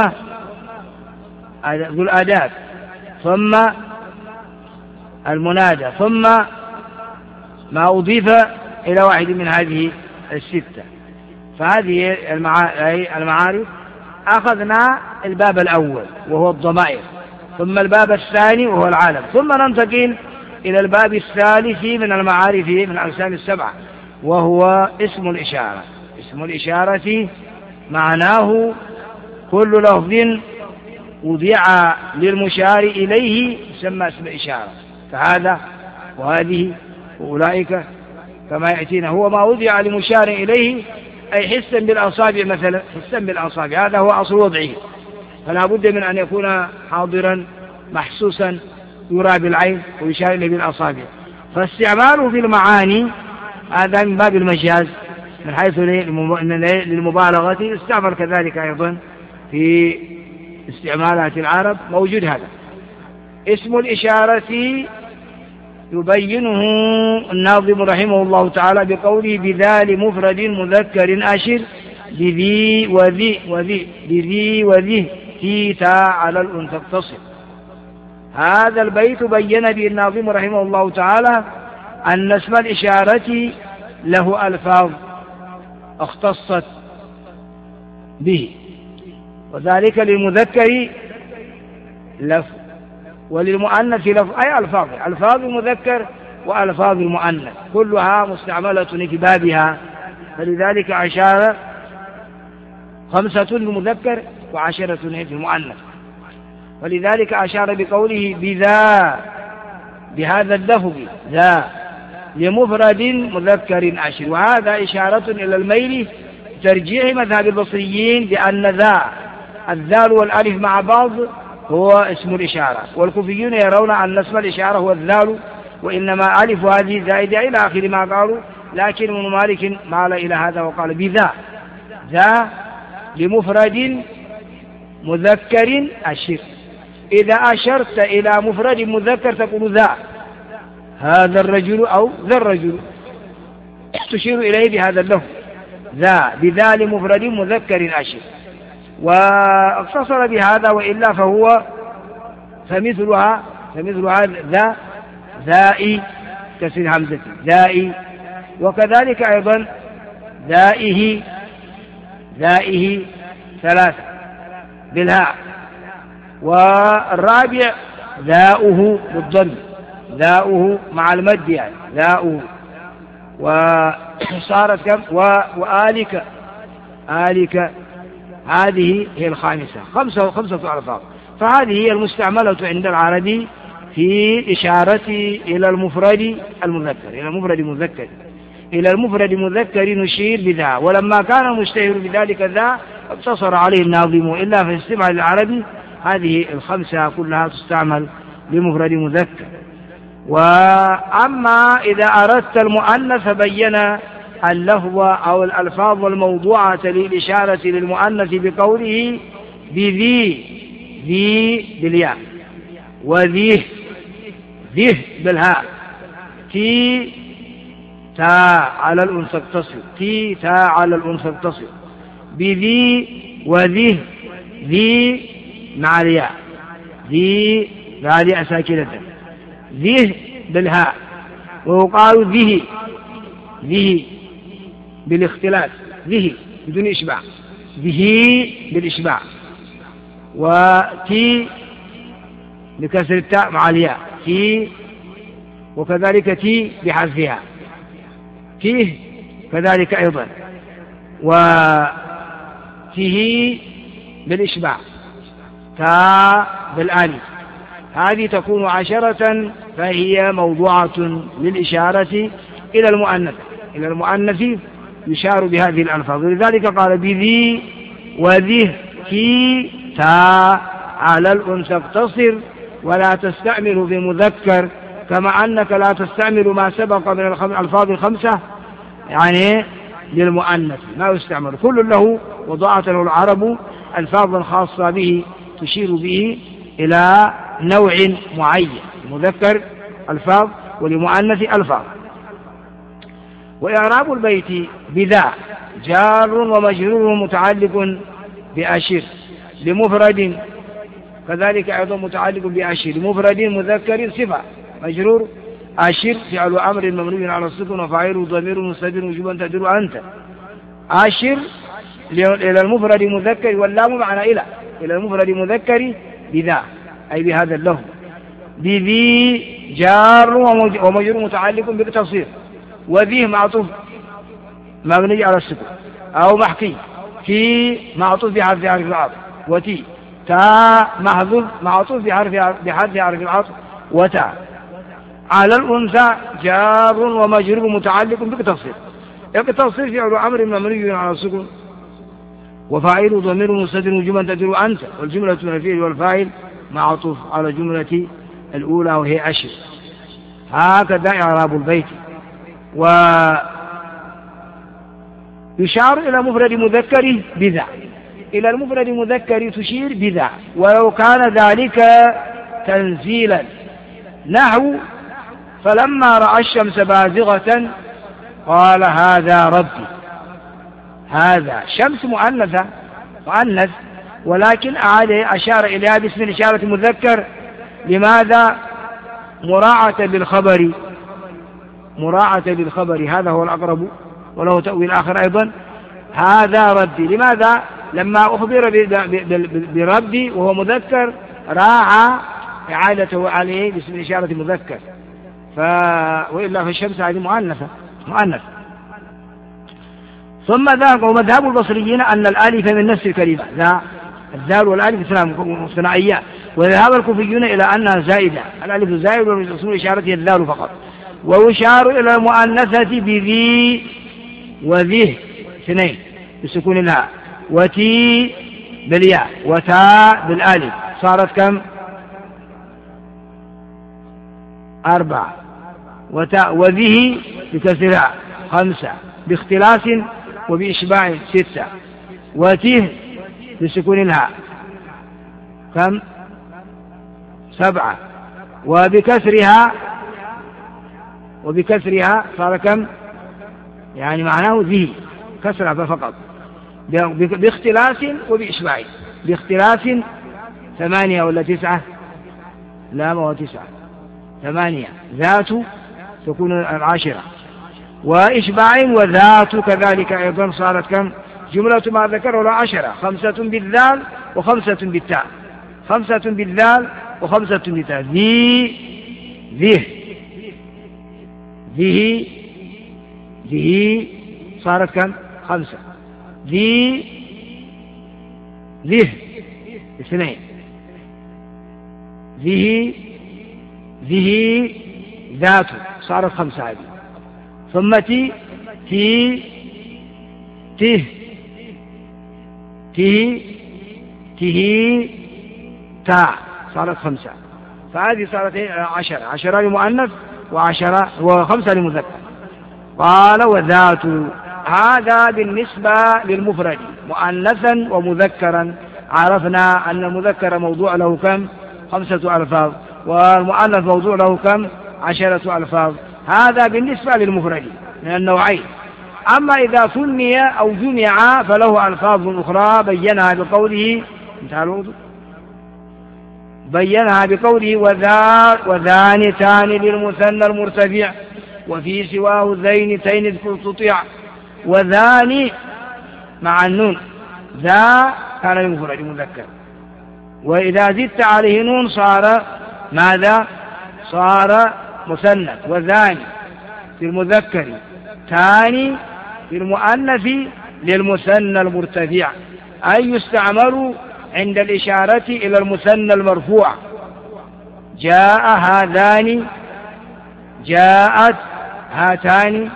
الأداة ثم المنادى ثم ما أضيف إلى واحد من هذه الستة. فهذه المعارف أخذنا الباب الأول وهو الضمائر، ثم الباب الثاني وهو العالم، ثم ننتقل إلى الباب الثالث من المعارف من الأقسام السبعة وهو اسم الإشارة. اسم الإشارة معناه كل لفظ وضع للمشار إليه يسمى اسم إشارة، فهذا وهذه وأولئك كما يأتينا هو ما وضع لمشار إليه، أي حسا بالأصابع مثلا، حسا بالأصابع، هذا هو أصل وضعه، فلا بد من أن يكون حاضرا محسوسا يرى بالعين ويشار إليه بالأصابع. فاستعماله في المعاني هذا من باب المجاز من حيث للمبالغة، استعمل كذلك أيضا في استعمالات العرب موجود. هذا اسم الإشارة يبينه الناظم رحمه الله تعالى بقوله بذا لمفرد مذكر أشر بذي وذي وذي بذي وذي تيتا على الأنثى اقتصر. هذا البيت بين به الناظم رحمه الله تعالى أن اسم الإشارة له ألفاظ اختصت به، وذلك للمذكر لفظ وللمؤنث لفظ، أي ألفاظ ألفاظ المذكر وألفاظ المؤنث كلها مستعملة في بابها. فلذلك أشار خمسة للمذكر وعشرة في المؤنث، ولذلك أشار بقوله بذا بهذا اللفظ ذا لمفرد مذكر عشر، وهذا إشارة إلى الميل ترجيح مذهب البصريين بأن ذا الذال والألف مع بعض هو اسم الإشارة، والكوفيون يرون أن اسم الإشارة هو الذال، وإنما ألف هذه زائدة إلى آخر ما قالوا. لكن ابن مالك مال إلى هذا وقال بذا ذا لمفرد مذكر أشر، إذا أشرت إلى مفرد مذكر تقول ذا، هذا الرجل أو ذا الرجل، تشير إليه بهذا اللفظ ذا، بذا لمفرد مذكر أشر. واقتصر بهذا، وإلا فهو فمثلها فمثلها ذا ذائي كسر همزة ذائي، وكذلك أيضا ذائه ذائه ثلاثة بالهاء. والرابع ذاؤه بالضم، ذاؤه مع المد يعني ذاؤه. وصارت كم؟ وآلك آلك، هذه هي الخامسة، خمسة خمسة ألفاظ. فهذه هي المستعملة عند العربي في إشارة إلى المفرد المذكر، إلى المفرد المذكر إلى المفرد المذكر نشير بذا. ولما كان المشتهر بذلك ذا اقتصر عليه الناظم، إلا في الاستماع العربي هذه الخمسة كلها تستعمل لمفرد مذكر. وأما إذا أردت المؤنث بين اللفظ أو الألفاظ الموضوعة للإشارة للمؤنث بقوله بذي، ذي بالياء، وذيه ذيه بالهاء، تي تا على الأنثى اقتصر، تي تا على الأنثى اقتصر، بذي وذيه، ذي مع الياء، ذي بعد ساكنة، ذيه بالهاء. ويقال ذه ذه بالاختلاف، ذه بدون إشباع، ذه بالإشباع، وتي بكسر التاء مع الياء تي، وكذلك تي بحذفها تيه كذلك أيضا، وتيه بالإشباع، تا بالآلف. هذه تكون عشرة، فهي موضوعة للإشارة إلى المؤنث إلى المؤنث يشار بهذه الألفاظ. ولذلك قال بذي وذه كي تا على الأنثى اقتصر، ولا تستعمل بمذكر، كما أنك لا تستعمل ما سبق من الألفاظ الخمسة يعني للمؤنث، ما يستعمل، كل له وضعت له العرب ألفاظا خاصة به تشير به إلى نوع معين، مذكر ألفاظ ولمؤنث ألفاظ. وإعراب البيت بذا جار ومجرور متعلق بأشر لمفرد، كذلك أيضا متعلق بأشر لمفرد مذكر صفة مجرور، أشر فعل أمر مبني على السكون وفاعله ضمير مستتر وجوبا تقدير أنت. أشر إلى المفرد مذكر، واللام معنى إلى إلى المفرد مذكر بذا أي بهذا اللفظ. بذي جار ومجرور متعلق بالتصريف، وذي معطوف مبني على السكون أو محكي، في معطوف بحرف حرف العطف، وتي تا محذوف معطوف بحرف بحرف حرف العطف، وتا على الأنثى جار ومجرور متعلق بالتصريف. التصريف فعل أمر مبني على السكون وفاعل ضمير مستتر وجوبا تقدير أنت، والجملة من الفعل والفاعل معطوف على الجملة الأولى وهي أشر. هكذا إعراب البيت. ويشار إلى مفرد مذكر بذا، إلى المفرد مذكر تشير بذا، ولو كان ذلك تنزيلا، نحو فلما رأى الشمس بازغة قال هذا ربي. هذا شمس مؤنثة مؤنث، ولكن أعاد أشار إليها باسم الإشارة مذكر. لماذا؟ مراعاة للخبر، مراعاة للخبر، هذا هو الأقرب، وله تأويل آخر أيضا، هذا ربي. لماذا؟ لما أخبر بربي وهو مذكر راعى إعادته عليه باسم الإشارة مذكر، ف... وإلا فالشمس هذه مؤنثة مؤنث. ثم ذاك ومذهب البصريين أن الآلف من نفس الكلمة، ذا الذال والآلف ثنائية، وذهب الكوفيون إلى أنها زائدة، الألف زائد والاسم إشارته الذال فقط. ويشار إلى المؤنثة بذي وذه اثنين بسكون الهاء، وتي بالياء، وتاء بالآلف، صارت كم؟ أربعة. وتاء وذه بكسرها خمسة باختلاس وبإشباع ستة، وته بسكون الهاء كم؟ سبعة. وبكسرها وبكسرها صار كم؟ يعني معناه ذي كسرها فقط باختلاس وبإشباع. باختلاس ثمانية ولا تسعة؟ لا، ما هو تسعة، ثمانية. ذات تكون العاشرة. وإشباع وذات كذلك أيضا صارت كم؟ جملة ما ذكره العشرة، خمسة بالذال وخمسة بالتاء، خمسة بالذال وخمسة بالتاء. ذي ذه ذه ذه صارت كم؟ خمسة. ذي ذه اثنين. ذه ذه ذات صارت خمسة هذه. ثم تي تي ته ته ته تاء صارت خمسة. فهذه صارت عشرة، عشرة لمؤنث وعشرة وخمسة لمذكر. قال وذات. هذا بالنسبة للمفرد مؤنثا ومذكرا. عرفنا أن المذكر موضوع له كم؟ خمسة ألفاظ، والمؤنث موضوع له كم؟ عشرة ألفاظ. هذا بالنسبة للمفرد من النوعين. أما إذا ثني أو جمع فله ألفاظ أخرى بينها بقوله بينها بقوله وذا وذانتان للمثنى المرتفع وفي سواه ذينتين اذكر تطيع. وذاني مع النون، ذا كان للمفرد مذكر، وإذا زدت عليه نون صار ماذا؟ صار مثنى. وذاني في المذكر، تاني في المؤنث للمثنى المرتفع، أي يستعمل عند الإشارة إلى المثنى المرفوع. جاء هذان، جاءت هاتان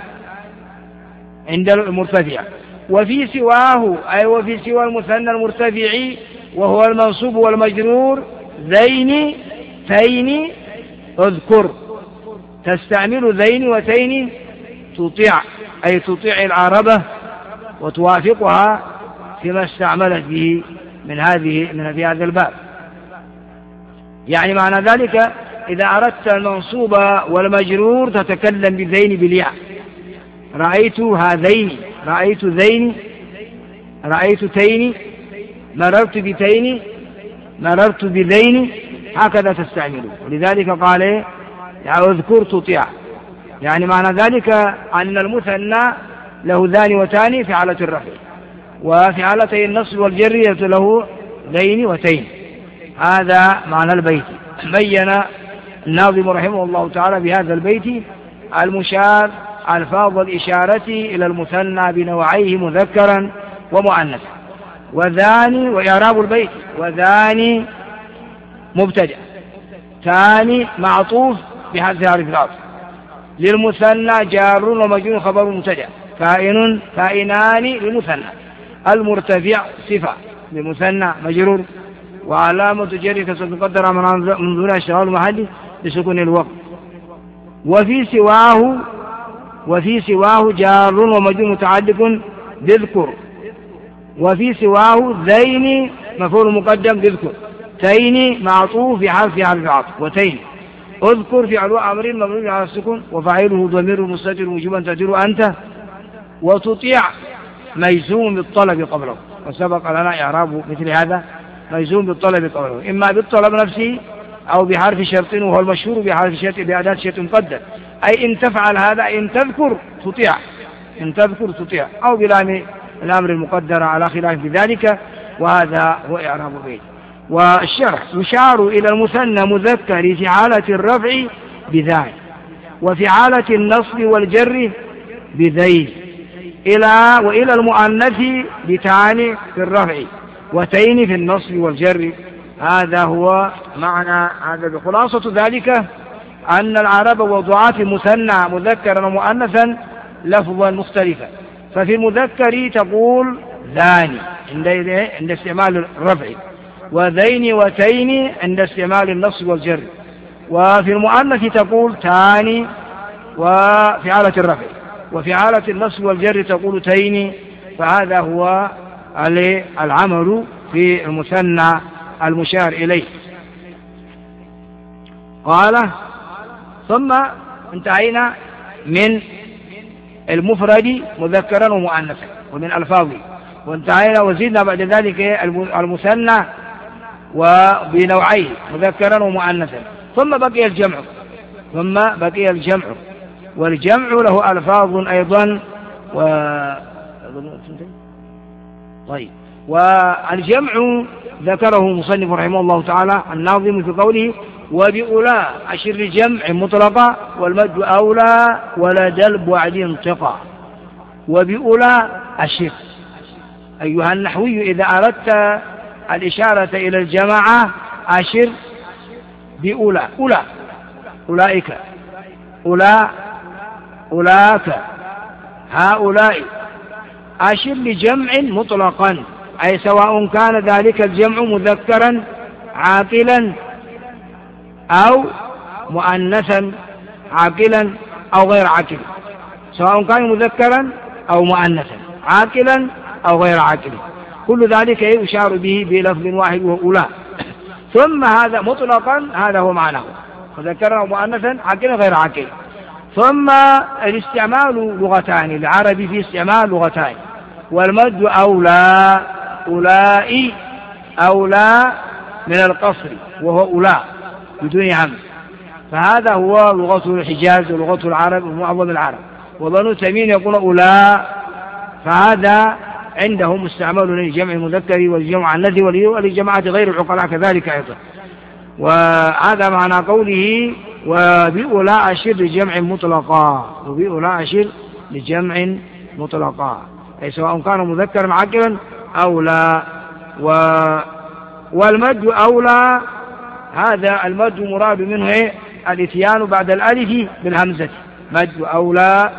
عند المرتفع. وفي سواه أي وفي سوى المثنى المرتفع وهو المنصوب والمجرور ذين تين اذكر. تستعمل ذين وتين تطيع، أي تطيع العربة وتوافقها فيما استعملت به من هذه من في هذا الباب. يعني معنى ذلك إذا أردت المنصوب والمجرور تتكلم بذين بالياء. رأيت هذين، رأيت ذين، رأيت تين، مررت بتين، مررت بذين، هكذا تستعمله. ولذلك قال يعني اذكر تطيع. يعني معنى ذلك أن المثنى له ذان وتاني في حالة الرفع، وفي حالتي النصب والجر له ذين وتين. هذا معنى البيت. بين الناظم رحمه الله تعالى بهذا البيت المشار ألفاظ الإشارة إلى المثنى بنوعيه مذكرا ومؤنثا. وذاني وإعراب البيت. وذاني مبتدأ، ثاني معطوف بحذف حرف العطف، للمثنى جار ومجرور خبر مبتدأ، كائن كائنان للمثنى، المرتفع صفة للمثنى مجرور، وعلامة جره كسر مقدرة من دون اشتغال المحل بسكون الوقت. وفي سواه وفي سواه جار ومجرور متعلق بذكر. وفي سواه ذين مفعول مقدم بذكر، تين معطوف في حرف حرف العطف، وتين اذكر في علو امر مبني على السكون وفاعله ضمير مستتر وجوبا تدير انت. وتطيع مجزوم بالطلب قبله، وسبق لنا اعراب مثل هذا مجزوم بالطلب قبله، اما بالطلب نفسه او بحرف شرط، وهو المشهور بحرف شرط بأداة شرط مقدر، اي ان تفعل هذا ان تذكر تطيع، ان تذكر تطيع، او بلام الامر المقدر على خلاف بذلك. وهذا هو اعراب البيت. والشرح يشار إلى المثنى مذكر في حالة الرفع بذاي، وفي حالة النصب والجر بذين، إلى وإلى المؤنث بتاني في الرفع وتين في النصب والجر. هذا هو معنى هذا. بخلاصة ذلك أن العرب وضعت مثنى مذكرا ومؤنثا لفظا مختلفا. ففي المذكر تقول ذاني عند استعمال الرفع، وذين وتين عند استعمال النصب والجر. وفي المؤنث تقول تاني وفي حالة الرفع، وفي حالة النصب والجر تقول تين. فهذا هو العمل في المثنى المشار إليه. قال ثم انتهينا من المفرد مذكرا ومؤنثا ومن ألفاظه، وانتهينا وزدنا بعد ذلك المثنى وبنوعيه مذكرا ومؤنثا، ثم بقي الجمع ثم بقي الجمع والجمع له ألفاظ أيضا و... طيب والجمع ذكره مصنف رحمه الله تعالى الناظم في قوله وبأولى أشر الجمع مطلقا والمد أولى ولدى البعد انتقى. وبأولى أشر أيها النحوي إذا أردت الإشارة إلى الجماعة أشر بأولى أولى أولئك أولى أولاك هؤلاء. أشر لجمع مطلقا أي سواء كان ذلك الجمع مذكرا عاقلا أو مؤنثا عاقلا أو غير عاقل، سواء كان مذكرا أو مؤنثا عاقلا أو غير عاقل، كل ذلك يشار به بلفظ واحد وهو أولى. ثم هذا مطلقا هذا هو معناه مذكرا أو مؤنثا عاقلا غير عاقل. ثم الاستعمال لغتان، العربي في استعمال لغتان، والمد أولى أولئي أولى من القصر وهو أولى بدون همز، فهذا هو لغة الحجاز ولغة العرب ومعظم العرب، وبنو تميم يقول أولى، فهذا عندهم مستعمل للجمع المذكر والجمع الذي ولجماعة غير العقلاء كذلك أيضا. وهذا معنى قوله وبأولى أشر لجمع مطلقا، وبأولى أشر لجمع مطلقا أي سواء كان مذكرا عاقلا أو لا. و... والمد أولى هذا المد مراد منه إيه؟ الإتيان بعد الألف بالهمزة مد أولى،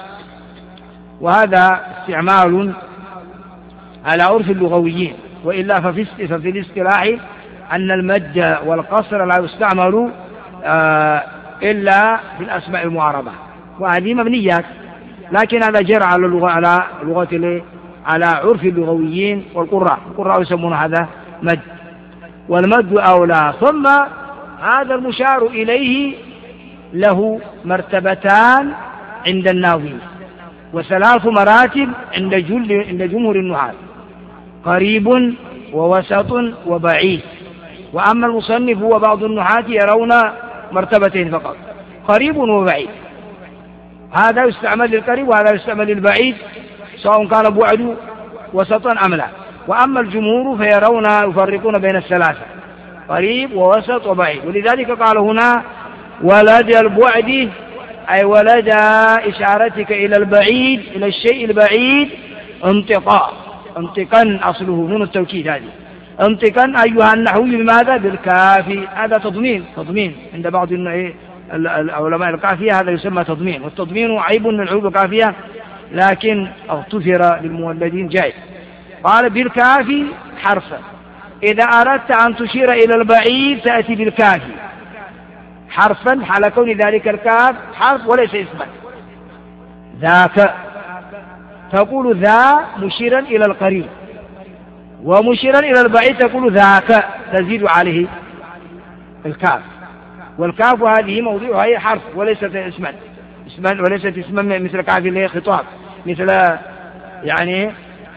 وهذا استعمال على عرف اللغويين، وإلا ففي, ففي الاصطلاح أن المد والقصر لا يستعمل آه إلا في الأسماء المعربة، وهذه مبنيات، لكن هذا جرى على اللغة على لغة على عرف اللغويين والقراء، القراء يسمون هذا مد. والمد أولى. ثم هذا المشار إليه له مرتبتان عند الناظم وثلاث مراتب عند جل عند جمهور النحاة، قريب ووسط وبعيد. وأما المصنف وبعض النحاة يرون مرتبتين فقط، قريب وبعيد، هذا يستعمل للقريب وهذا يستعمل للبعيد سواء كان بعد وسطا أم لا. وأما الجمهور فيرون يفرقون بين الثلاثة قريب ووسط وبعيد، ولذلك قال هنا ولدى البعد أي ولدى إشارتك إلى البعيد إلى الشيء البعيد انتقاء، انتقا أصله من التوكيد هذه، انتقا أيها النحوي بماذا؟ بالكافي، هذا تضمين تضمين عند بعض العلماء القافية هذا يسمى تضمين، والتضمين عيب من العيوب القافية لكن اغتفر للمولدين جائز. قال بالكافي حرفا، إذا أردت أن تشير إلى البعيد تأتي بالكافي حرفا حال كون ذلك الكاف حرف وليس اسما. ذاك تقول ذا مشيرا إلى القريب، ومشيرا إلى البعيد تقول ذاك تزيد عليه الكاف، والكاف هذه موضوعها هي حرف وليست اسما، اسما وليست اسما مثل كاف اللي هي خطاب، مثل يعني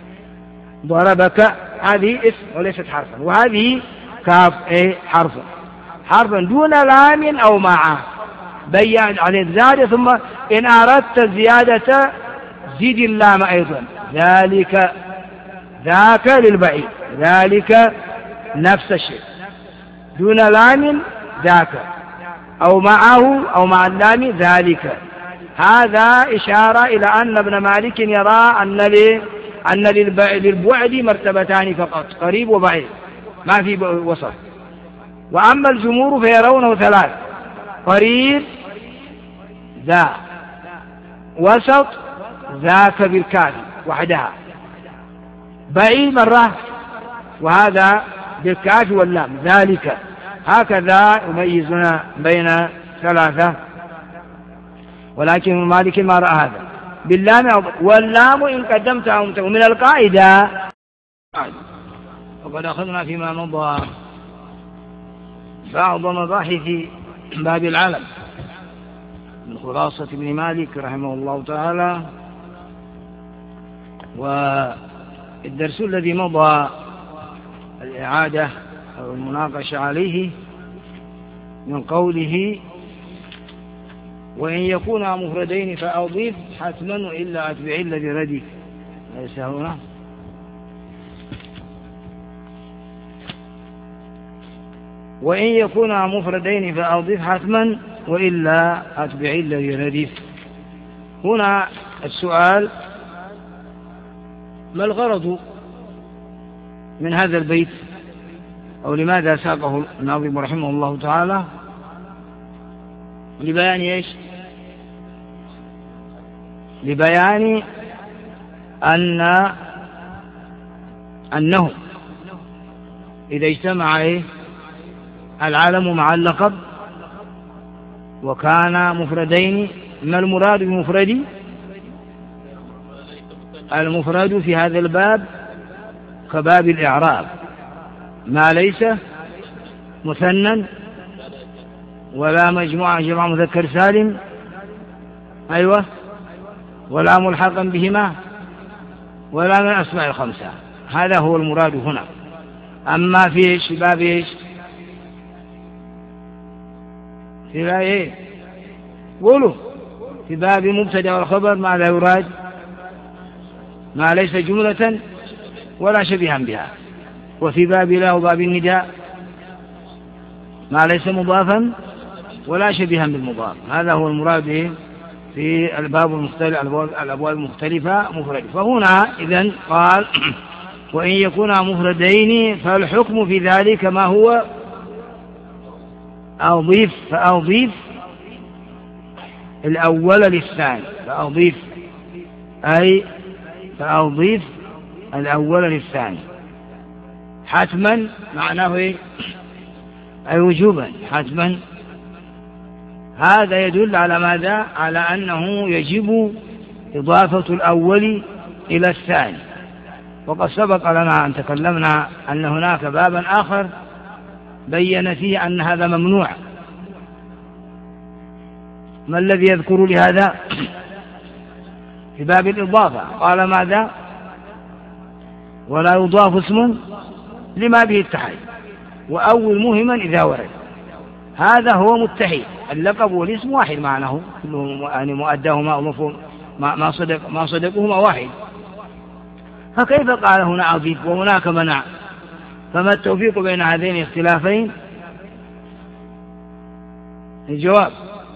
ضربك هذه اسم وليست حرفا، وهذه كاف ايه حرفا حرفا دون لام أو معه بين عليه الزيادة. ثم إن أردت الزيادة زيد اللام أيضا، ذلك ذاك للبعيد، ذلك نفس الشيء دون لام ذاك، أو معه أو مع اللام ذلك. هذا إشارة إلى أن ابن مالك يرى أن أن للبعد مرتبتان فقط، قريب وبعيد، ما في وسط. وأما الجمهور فيرونه ثلاث، قريب ذا، وسط ذاك بالكاف وحدها، بعيد مرة وهذا بالكاف واللام ذلك. هكذا يميزنا بين ثلاثة، ولكن مالك ما رأى هذا باللام، واللام إن قدمتها ومن القاعدة. وقد أخذنا فيما مضى بعض مباحث باب العلم من خلاصة ابن مالك رحمه الله تعالى. والدرس الذي مضى الإعادة أو المناقشة عليه من قوله وإن يكونا مفردين فأضيف حتما وإلا أتبع الذي ردف. ليس هنا وإن يكونا مفردين فأضيف حتما وإلا أتبع الذي ردف. هنا السؤال: ما الغرض من هذا البيت، أو لماذا ساقه الناظم رحمه الله تعالى؟ لبيان إيش؟ لبيان أن أنه إذا اجتمع إيه؟ العالم مع اللقب وكان مفردين. ما المراد بمفرد؟ المفرد في هذا الباب كباب الإعراب ما ليس مثنى ولا مجموعة جمع مذكر سالم، أيوة، ولا ملحقا بهما ولا من أسماء الخمسة. هذا هو المراد هنا. أما في إيش؟ في باب إيش؟ في باب إيه؟ قولوا. في باب مبتدأ والخبر ماذا يراد؟ ما ليس جملة ولا شبيها بها. وفي باب لا وباب النداء ما ليس مضافا ولا شبيها بالمضاف. هذا هو المراد في الباب المختلف، الأبواب المختلفة مفرد. فهنا إذن قال وإن يكونا مفردين فالحكم في ذلك ما هو أضيف. فأضيف الأول للثاني. فأضيف أي فأضيف الأول للثاني حتما. معناه إيه؟ أي وجوبا حتما. هذا يدل على ماذا؟ على أنه يجب إضافة الأول إلى الثاني. وقد سبق لنا أن تكلمنا أن هناك بابا آخر بين فيه أن هذا ممنوع. ما الذي يذكر لهذا؟ في باب الإضافة قال ماذا؟ ولا يضاف اسم لما به اتحاد وأول مهما إذا ورد. هذا هو متحد. اللقب والاسم واحد معناه، يعني مؤداهما ومفهوم ما صدق ما صدقهما واحد. فكيف قال هنا أضيف وهناك منع؟ فما التوفيق بين هذين الاختلافين؟ الجواب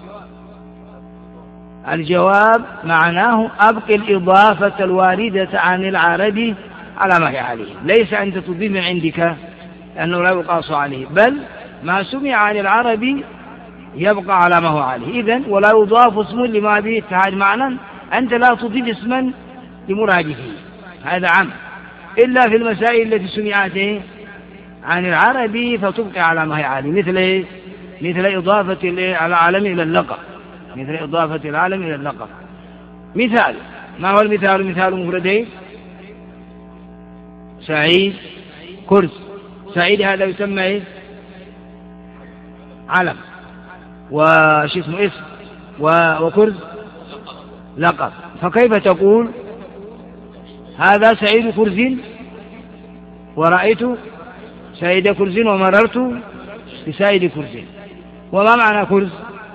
الجواب معناه أبقي الإضافة الواردة عن العربي على ما هي عليه. ليس أنت تضيف من عندك لأنه لا يقاس عليه، بل ما سمع عن العربي يبقى على ما هو عليه. إذن ولا يضاف اسم لما به اتحاد معنى. أنت لا تضيف اسما لمرادفه، هذا عام، إلا في المسائل التي سمعت عن العربي فتبقى على ما هي عليه، مثل مثل إضافة العالم إلى اللقب مثل إضافة العالم إلى اللقب. مثال، ما هو المثال؟ مثال مفردين: سعيد، كرز. سعيد هذا يسمى إيه؟ علم، وش اسمه اسم، وكرز لقب. فكيف تقول هذا سعيد كرز ورأيت سعيد كرز ومررت بسعيد كرز؟ وما معنى كرز؟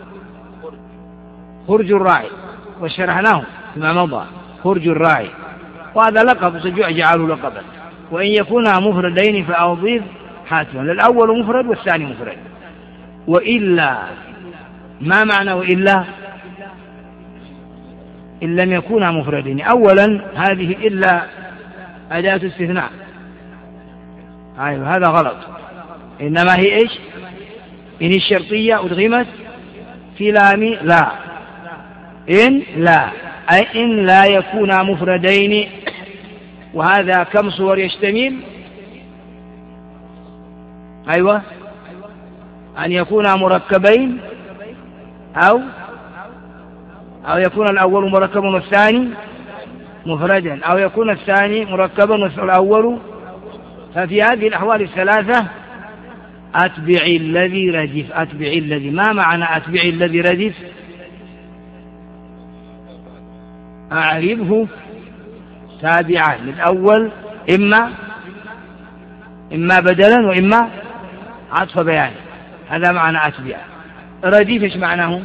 خرج الراعي، وشرحناه فيما مضى. خرج الراعي، وهذا لقب سجعله لقبا. وإن يكونا مفردين فأضيف حاتما. الأول مفرد والثاني مفرد. وإلا، ما معنى وإلا؟ إن لم يكونا مفردين. أولا هذه إلا أداة استثناء، أيوة، هذا غلط. إنما هي إيش؟ إن الشرطية أدغمت في لام لا. إن لا أي إن لا يكونا مفردين. وهذا كم صور يشتمل؟ أيوة، أن يكونا مركبين، أو أو يكون الأول مركبا والثاني مفردا، أو يكون الثاني مركبا والأول. ففي هذه الأحوال الثلاثة أتبع الذي ردف. أتبع الذي، ما معنى أتبع الذي ردف؟ أعربه تابعا للأول، إما إما بدلا وإما عطف بيان. هذا معنى أتبع. رديف إيش معناه؟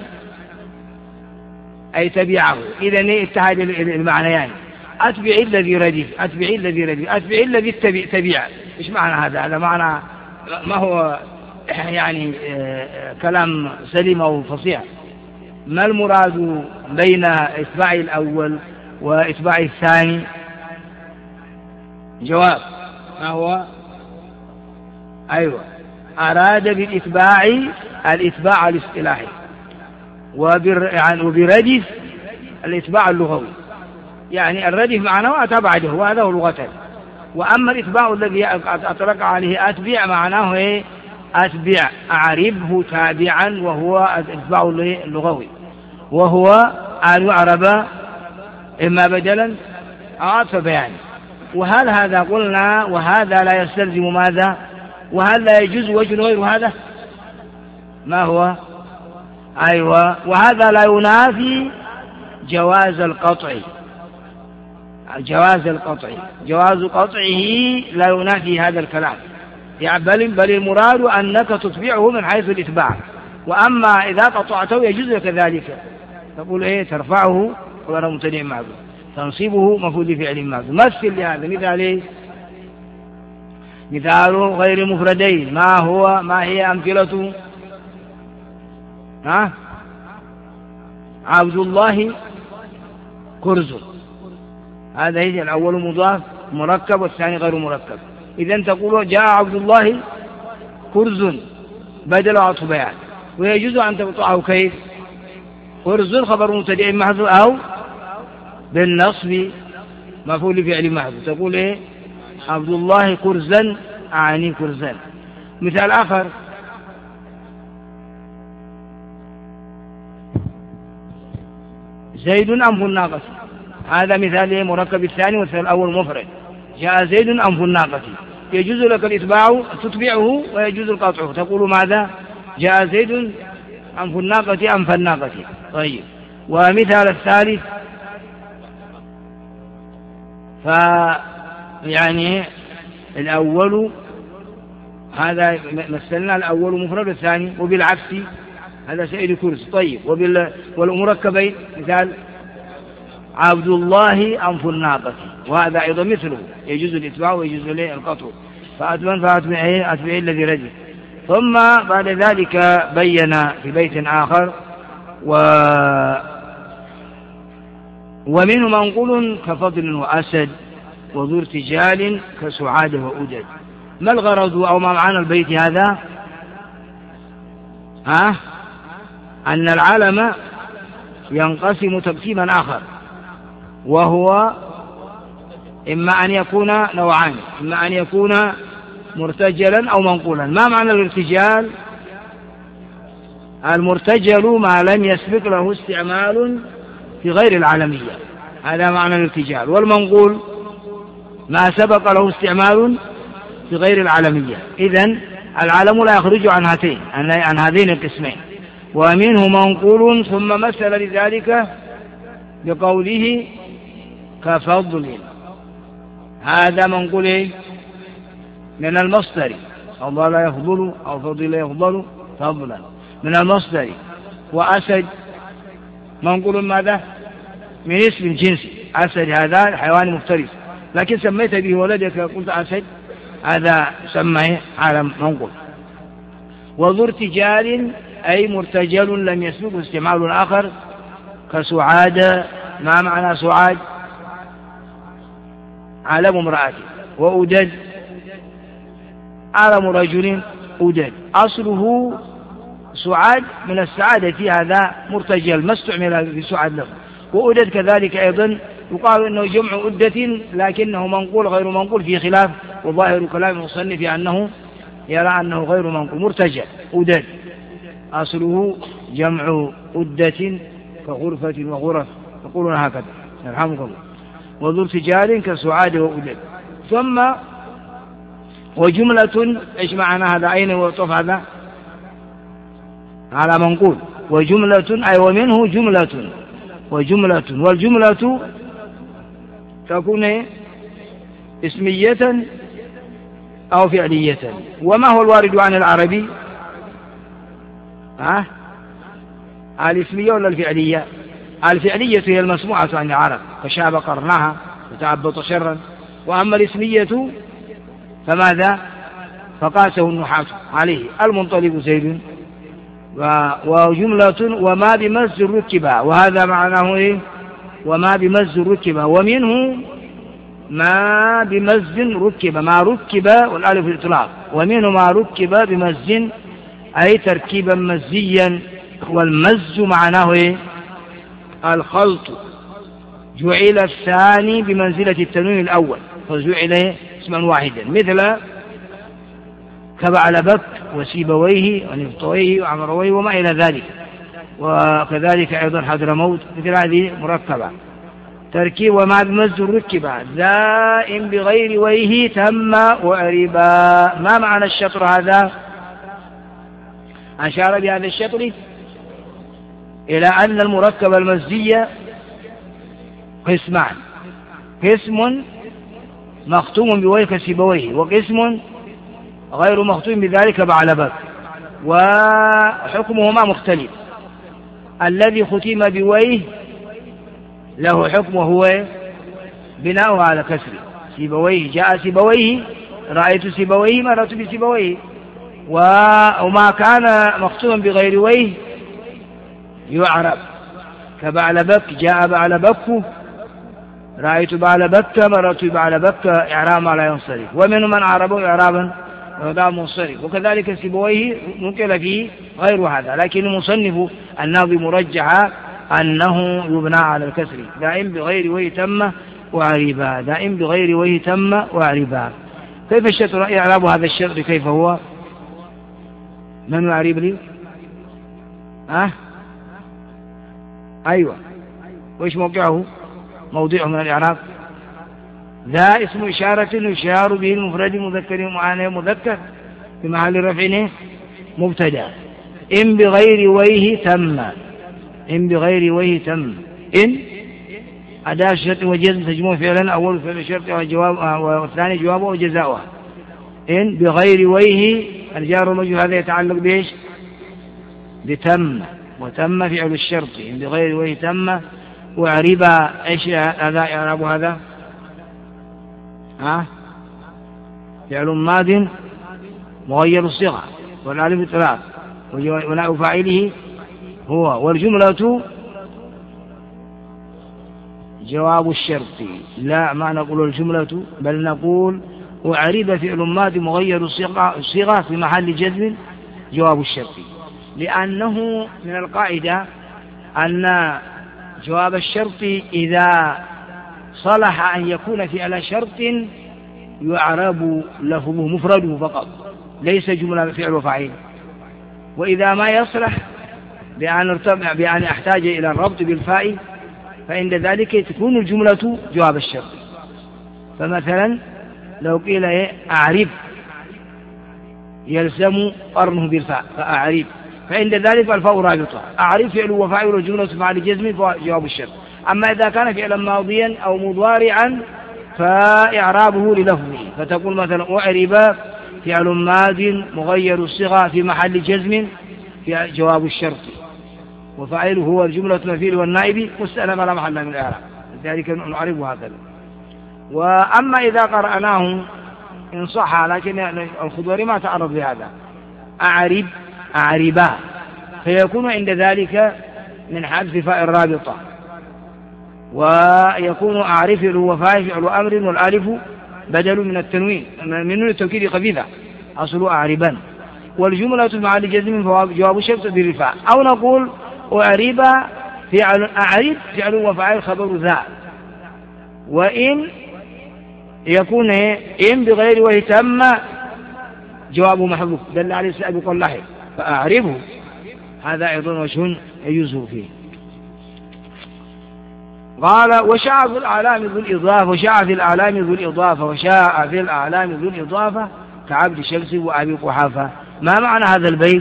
أي تبعه. إذن اتحاد المعنيان، يعني أتبع الذي رديف، أتبع الذي رديف، أتبع الذي تبع. إيش معنى هذا؟ هذا معنى ما هو يعني كلام سليم أو فصيح. ما المراد بين إتباع الأول وإتباع الثاني؟ جواب: ما هو؟ أيوة، أراد بالإتباع الإتباع الاصطلاحي، وبردف الإتباع اللغوي. يعني الردف معناه أتبعه، وهذا هو لغة. وأما الإتباع الذي أطلق عليه أتبع معناه إيه؟ أتبع، أعربه تابعا، وهو الإتباع اللغوي، وهو أن يعرب إما بدلا أو عطف بيان. وهل هذا قلنا وهذا لا يستلزم ماذا؟ وهل لا يجوز وجه غير هذا؟ ما هو؟ أيوة، وهذا لا ينافي جواز القطع. جواز القطع، جواز قطعه لا ينافي هذا الكلام. يعني بل, بل المراد أنك تتبعه من حيث الإتباع. وأما إذا قطعته يجوز لك ذلك. تقول إيه؟ ترفعه ولا مبتدئ معذور، تنصيبه مفعول فعل معذور. مثل لهذا مثال إيه؟ مثال غير مفردين. ما هو؟ ما هي أمثلته؟ ها؟ عبد الله كرز. هذا هي الأول مضاف مركب والثاني غير مركب. إذن تقول جاء عبد الله كرز بدل عطف بيان. ويجوز أن تقطعه كيف؟ كرز خبر مبتدئ محذوف أو بالنصب مفعول فعل محذوف. تقول إيه؟ عبد الله كرزا أعني كرزا. مثال آخر: زيد أنف الناقة. هذا مثال مركب الثاني، والثاني الأول مفرد. جاء زيد أنف الناقة. يجوز لك الإتباع تتبعه، ويجوز القطع. تقول ماذا؟ جاء زيد أنف الناقة أنف الناقة. طيب، ومثال الثالث: فيعني الأول هذا مثلنا الأول مفرد الثاني، وبالعكس هذا سيد كرز. طيب، وبال والمركبين مثال عبد الله أنف الناقة، وهذا أيضا مثله، يجوز الإتباع ويجوز له القطع. فأتبع فأتبع أتبع الذي رجل. ثم بعد ذلك بين في بيت آخر: و ومنه منقول كفضل وأسد وذو ارتجال كسعاد وأدد. ما الغرض أو ما معنى البيت هذا؟ ها؟ أن العالم ينقسم تقسيما آخر، وهو إما أن يكون نوعان، إما أن يكون مرتجلا أو منقولا. ما معنى الارتجال؟ المرتجل ما لم يسبق له استعمال في غير العالمية، هذا معنى الارتجال. والمنقول ما سبق له استعمال في غير العالمية. إذن العالم لا يخرج عن هاتين عن هذين القسمين. ومنه منقول، ثم مثل لذلك بقوله كفضل. هذا منقول من المصدر، الله لا يفضل أو فضل لا يفضل فضلا، من المصدر. وأسد منقول ماذا؟ من اسم جنسي. أسد هذا حيوان مفترس، لكن سميت به ولدك قلت أسد، هذا سميه عالم منقول. وذو ارتجال أي مرتجل لم يسبق استعمال آخر كسعاد. ما معنى سعاد؟ عالم امرأة. وأدد عالم رجل أدد. أصله سعاد من السعادة، هذا مرتجل ما استعمل في سعاد له. وأدد كذلك أيضا يقال إنه جمع أدة، لكنه منقول غير منقول في خلاف، وظاهر كلام المصنف أنه يرى أنه غير منقول مرتجل. أدد أصله جمع أدة كغرفة وغرف، يقولون هكذا يرحمكم الله. وذو ارتجال كسعاد وأدد. ثم وجملة إيش معنى هذا؟ أين وطف هذا؟ على منقول. وجملة أي ومنه جملة، وجملة، والجملة تكون اسمية أو فعلية. وما هو الوارد عن العربي؟ ها؟ الاسمية ولا الفعلية؟ الفعلية هي المسموعة عن العرب فشاب قرنها وتعبط شرا. وأما الاسمية فماذا؟ فقاسه النحاة عليه المنطلق زيد. وجملة وما بمز ركبا، وهذا معناه إيه؟ وما بمز ركبا. ومنه ما بمز ركب، ما ركب والألف الإطلاق، ومنه ما ركب بمز أي تركيبا مزيا. والمز معناه إيه؟ الخلط. جعل الثاني بمنزلة التنوين الأول فجعل اسما واحدا، مثل كبعلبك وسيبويه ونفطويه وعمرويه وما إلى ذلك. وكذلك أيضا حضرموت، مثل هذه مركبة تركيب. وما بمز ركبة دائم بغير ويه تم وأربا. ما معنى الشطر هذا؟ أشار بهذا الشطر إلى أن المركب المزي قسمان: قسم مختوم بويه كسيبويه، وقسم غير مختوم بذلك بعلبك، وحكمهما مختلف. الذي ختم بويه له حكم وهو بناؤه على كسر. سيبويه جاء سيبويه، رأيت سيبويه، مررت بسيبويه. وما كان مختوما بغير ويه يعرب، كبعلبك جاء بعلبك، رأيت بعلبك، مررت بعلبك، إعراب لا ينصرف. ومن من عربه إعرابا وهذا منصرف. وكذلك سيبويه نقل فيه غير هذا، لكن المصنف الناظم رجح أنه يبنى على الكسر دائم بغير ويه تم وعربا، دائم بغير ويه تم وعربا. كيف الشطر؟ إعراب هذا الشطر كيف هو؟ من يعرب لي؟ أه؟ أيوة. وإيش موقعه؟ موضعه من الإعراب؟ ذا اسم إشارة يشار به المفرد مذكر ومعنى مذكر في محل رفع مبتدأ. إن بغير ويه تم، إن بغير ويه تم. إن أداة شرط وجزم تجمع فعلا، أول فعل شرط والجواب والثاني جوابه وجزاؤه. إن بغير ويه الجار والمجرور هذا يتعلق بإيش؟ بتم، وتم فعل الشرط. إن بغير ويه تم وعربا. إيش هذا إعراب هذا؟ ها؟ فعل ماض مغير الصيغة والألف ثلاث ونائب فاعله هو. والجملة جواب الشرط. لا ما نقول الجملة، بل نقول وعرب فعل ماض مغير الصيغة في محل جزم جواب الشرط، لأنه من القاعدة أن جواب الشرط إذا صلح أن يكون فعل شرط يعرب لفظه مفرده فقط، ليس جملة فعل وفاعل. وإذا ما يصلح بأن ارتبع بأن أحتاج إلى الربط بالفاء فعند ذلك تكون الجملة جواب الشرط. فمثلا لو قيل أعرب يلزم قرنه بالفاء فأعرب، فعند ذلك الفاء رابطة. أعرب فعل وفاعل وجملة مع جزم فجواب الشرط. أما إذا كان فعلا ماضيا أو مضارعا فإعرابه للفظه، فتقول مثلا أعرب فعل ماض مغير الصيغة في محل جزم في جواب الشرط، وفاعله هو الجملة المفعول والنائب مستأنف على محل من الإعراب، ذلك نعرب هكذا. وأما إذا قرأناه إن صح، لكن الخضوري ما تعرض لهذا، أعرب أعربا، فيكون عند ذلك من حذف فاء الرابطة، ويكون أعرف هو فاعل فعل أمر والألف بدل من التنوين من التوكيد خفيفة أصل أعربا، والجملة مع الجزم جواب الشرط بالرفاع. أو نقول أعرب فعل أعرب فعل وفاعل خبر ذا، وإن يكون إن بغير وهي تم جوابه محذوف دل عليه السابق واللاحق فأعربه. هذا أيضا وجه يجوز فيه. قال وشاع في الأعلام ذو الإضافة، وشاع في الأعلام ذو الإضافة، وشاع في الأعلام ذو الإضافة كعبد شمس وأبي قحافة. ما معنى هذا البيت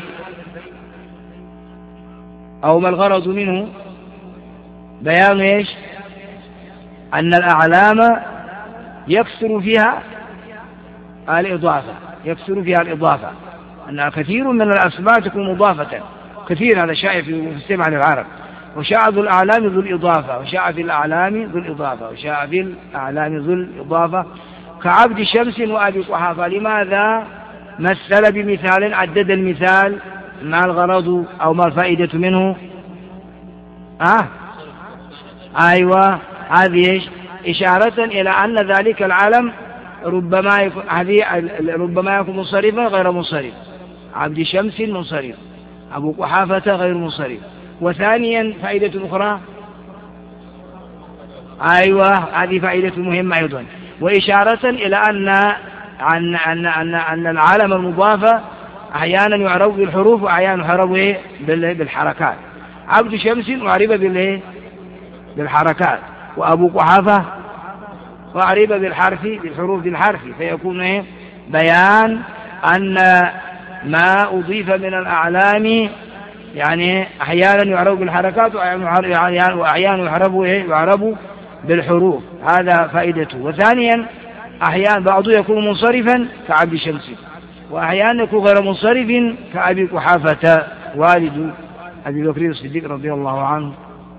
أو ما الغرض منه؟ بيان إيش؟ أن الأعلام يكثر فيها الإضافة، يكثر فيها الإضافة، أن كثير من الأسماء تكون مضافة، كثير هذا شائع في السمع للعرب. وشاء ذو الأعلام ذو الإضافة، وشاء في الأعلام ذو الإضافة، وشاء في الأعلام ذو الإضافة كعبد شمس وأبي قحافة. لماذا مثل بمثال؟ عدد المثال، ما الغرض أو ما الفائدة منه؟ آه أيوة، هذه إشارة إلى أن ذلك العالم ربما يكون هذه ربما يكون منصرفا غير منصرف. عبد شمس منصرف، أبو قحافة غير منصرف. وثانيا فائدة أخرى، أيوة هذه فائدة مهمة أيضا، وإشارة إلى أن أن أن أن, أن العالم المضافة أحيانا يعرب بالحروف وأحيانا يعرب بالحركات. عبد شمس أعرب بالحركات، وأبو قحافة أعرب بالحرف بالحروف بالحرف، فيكون إيه؟ بيان أن ما أضيف من الأعلام يعني أحيانا يعرب بالحركات وأحيانا يعرب إيه؟ يعرب بالحروف. هذا فائدته. وثانيا أحيانا بعضه يكون منصرفا كعبد شمس، وأحيانا يكون غير منصرف كأبي قحافة والد أبي بكر الصديق رضي الله عنه.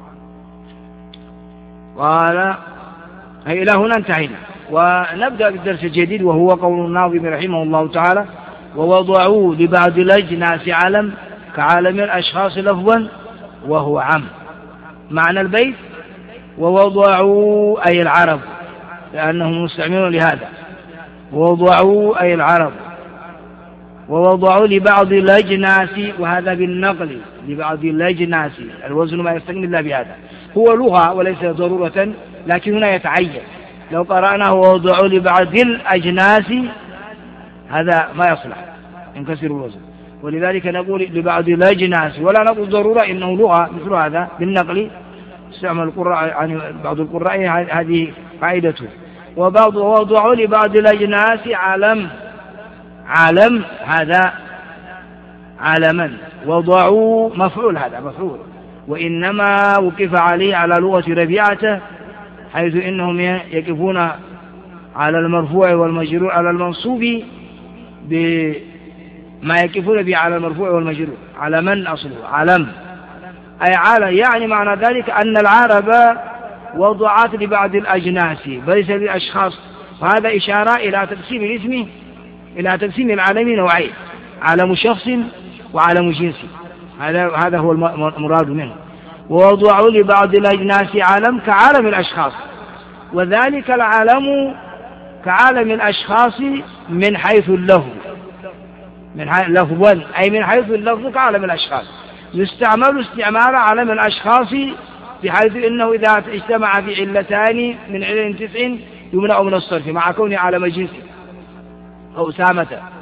قال إلى هنا انتهينا، ونبدأ بالدرس الجديد، وهو قول الناظم رحمه الله تعالى: ووضعوا لبعض الأجناس علم كعالم الأشخاص لفظا وهو عم. معنى البيت: ووضعوا أي العرب، لأنهم مستعملون لهذا. ووضعوا أي العرب، ووضعوا لبعض الأجناس، وهذا بالنقل، لبعض الأجناس، الوزن ما يستقل إلا بهذا، هو لغة وليس ضرورة، لكن هنا يتعين. لو قرأناه ووضعوا لبعض الأجناس هذا ما يصلح، ينكسر الوزن، ولذلك نقول لبعض الأجناس، ولا نقول ضرورة إنه لغة مثل هذا بالنقل. استعمل القراء يعني بعض القراء هذه قاعدته. وبعض ووضعوا لبعض الأجناس علم، علم هذا علما، وضعوا مفعول، هذا مفعول، وإنما وقف عليه على لغة ربيعة، حيث إنهم يقفون على المرفوع والمجرور على المنصوب بما يقفون به على المرفوع والمجرور. على من أصله علم أي عالم، يعني معنى ذلك أن العرب وضعت لبعض الأجناس ليس للأشخاص. وهذا إشارة إلى تقسيم الاسم إلى تقسيم العالم نوعين: عالم شخص وعالم جنس. هذا هذا هو المراد منه. ووضعوا لبعض الأجناس عالم كعالم الأشخاص، وذلك العالم كعالم الأشخاص من حيث اللفظ، من حيث لفظا أي من حيث اللفظ كعالم الأشخاص. يستعمل استعمال عالم الأشخاص بحيث إنه إذا اجتمع في علتان من علل تسع يمنع من الصرف مع كونه عالم جنس أو أسامة.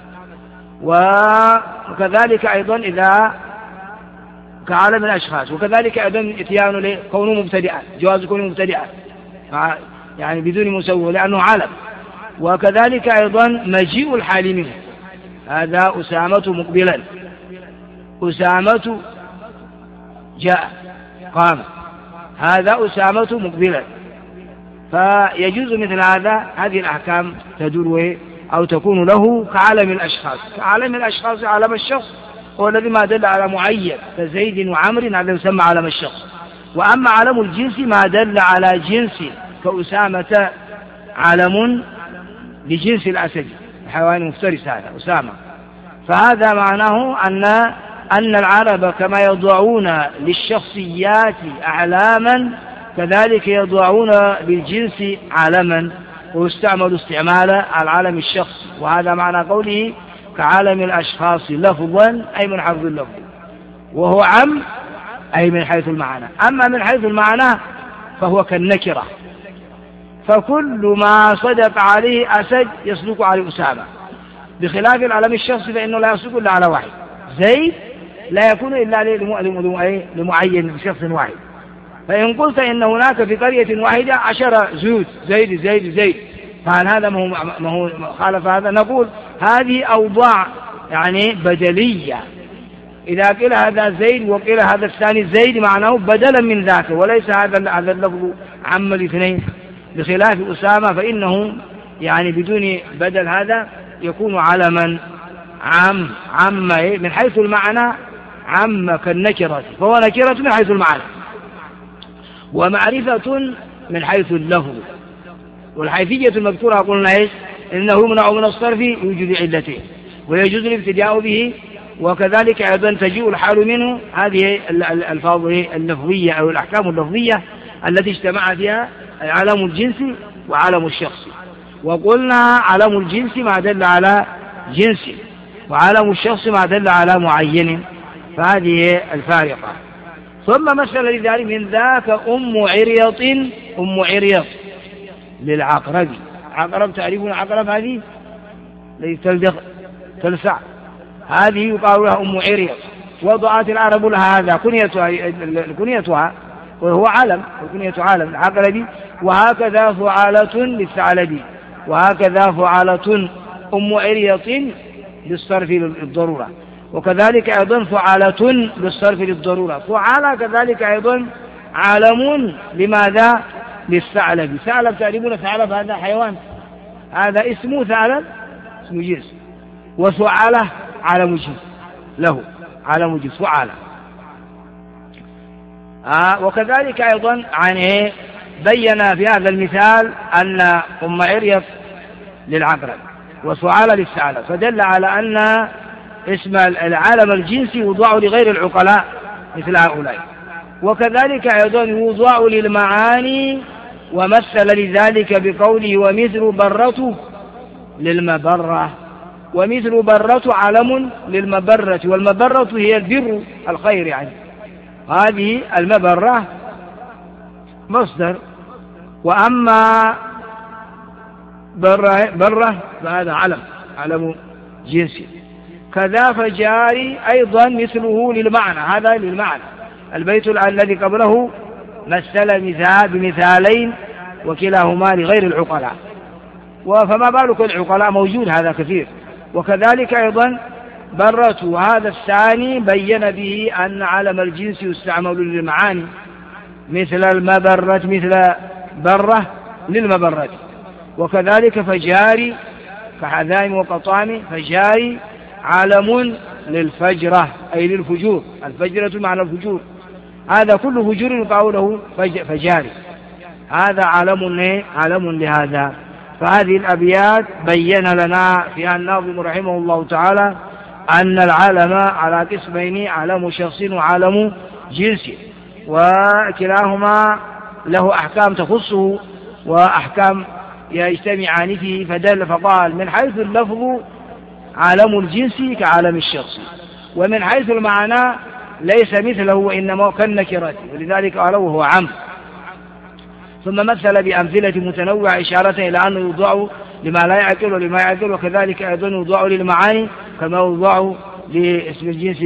وكذلك أيضا إذا كعالم الأشخاص، وكذلك أيضا إتيان كونه مبتدئا، جواز كونه مبتدئا يعني بدون مسوى لأنه عالم. وكذلك أيضا مجيء الحال منه، هذا أسامة مقبلا، أسامة جاء قام، هذا أسامة مقبلا. فيجوز مثل هذا، هذه الأحكام تدور أو تكون له كعالم الأشخاص. كعالم الأشخاص عالم الشخص هو الذي ما دل على معين كزيد وعمر، هذا يسمى عالم الشخص. وأما عالم الجنس ما دل على جنس كأسامة عالم لجنس الأسد، الحيوان المفترس هذا أسامة. فهذا معناه أن أن العرب كما يضعون للشخصيات أعلاما كذلك يضعون بالجنس عالما، ويستعمل استعمال العالم الشخص. وهذا معنى قوله كعالم الأشخاص لفظا أي من حيث اللفظ، وهو عم أي من حيث المعنى. أما من حيث المعنى فهو كالنكرة، فكل ما صدق عليه أسد يصدق عليه أسامة، بخلاف العالم الشخص فإنه لا يصدق إلا على واحد. زيد لا يكون إلا لمعين شخص واحد. فإن قلت إن هناك في قرية واحدة عشر زيود، زيد زيد زيد، فهل هذا ما هو خالف هذا؟ نقول هذه أوضاع يعني بدلية. إذا قيل هذا زيد وقيل هذا الثاني زيد معناه بدلا من ذاك، وليس هذا هذا اللفظ عم الاثنين، بخلاف أسامة فإنه يعني بدون بدل هذا يكون علما عام عم من حيث المعنى، عم كالنكرة، فهو نكرة من حيث المعنى ومعرفة من حيث اللفظ. والحيثية المذكورة قلنا إيش؟ إنه يمنع من الصرف يوجد علتين، ويجوز الابتداء به، وكذلك أيضا تجيء الحال منه. هذه الألفاظ اللفظية أو الأحكام اللفظية التي اجتمع فيها علم الجنس وعلم الشخص. وقلنا علم الجنس ما دل على جنس، وعلم الشخص ما دل على معين، فهذه الفارقة. ثم مثل لذلك من ذاك أم عريط، أم عريط للعقرب. عقرب تعرفون عقرب هذه التي تلدغ تلسع، هذه يقال لها أم عريط، وضعت العرب لها هذا كنيتها, كنيتها وهو علم، كنية علم العقرب. وهكذا فعالة للثعلب، وهكذا فعالة أم عريط للصرف للضرورة، وكذلك أيضا فعالة للصرف للضرورة. فعالة كذلك أيضا علم لماذا؟ للثعلب. ثعلب تعرفون ثعلب هذا حيوان، هذا اسمه ثعلب، اسمه جنس، وفعالة علم جنس له، علم جنس فعالة. آه وكذلك أيضا يعني بين في هذا المثال أن أم عريط للعقرب وفعالة للثعلب، فدل على أن اسم العالم الجنسي يوضع لغير العقلاء مثل هؤلاء. وكذلك أيضا يوضع للمعاني، ومثل لذلك بقوله ومثل برة للمبرة. ومثل برة علم للمبرة، والمبرة هي البر الخير، يعني هذه المبرة مصدر. وأما برة, برة فهذا علم، علم جنسي. كذا فجاري أيضا مثله للمعنى، هذا للمعنى. البيت الذي قبله مثل مثال بمثالين وكلاهما لغير العقلاء، وفما بالك العقلاء موجود هذا كثير. وكذلك أيضا برة، وهذا الثاني بين به أن علم الجنس يستعمل للمعاني، مثل المبرة، مثل برة للمبرة. وكذلك فجاري كحذائم وقطام، فجاري علم للفجرة أي للفجور، الفجرة معنى الفجور، هذا كل فجور قوله فجاري، هذا علم علم لهذا. فهذه الأبيات بين لنا فيها الناظم رحمه الله تعالى أن العالم على قسمين، علم شخص وعالم جنس، وكلاهما له أحكام تخصه وأحكام يجتمعان فيه. فدل فقال من حيث اللفظ عالم الجنس كعالم الشخص، ومن حيث المعنى ليس مثله وإنما كالنكرة، ولذلك قال وهو عام. ثم مثل بأمثلة متنوعة إشارة إلى أنه يوضع لما لا يعقل ولما يعقل، وكذلك أيضا يوضع للمعاني كما يوضع لاسم الجنس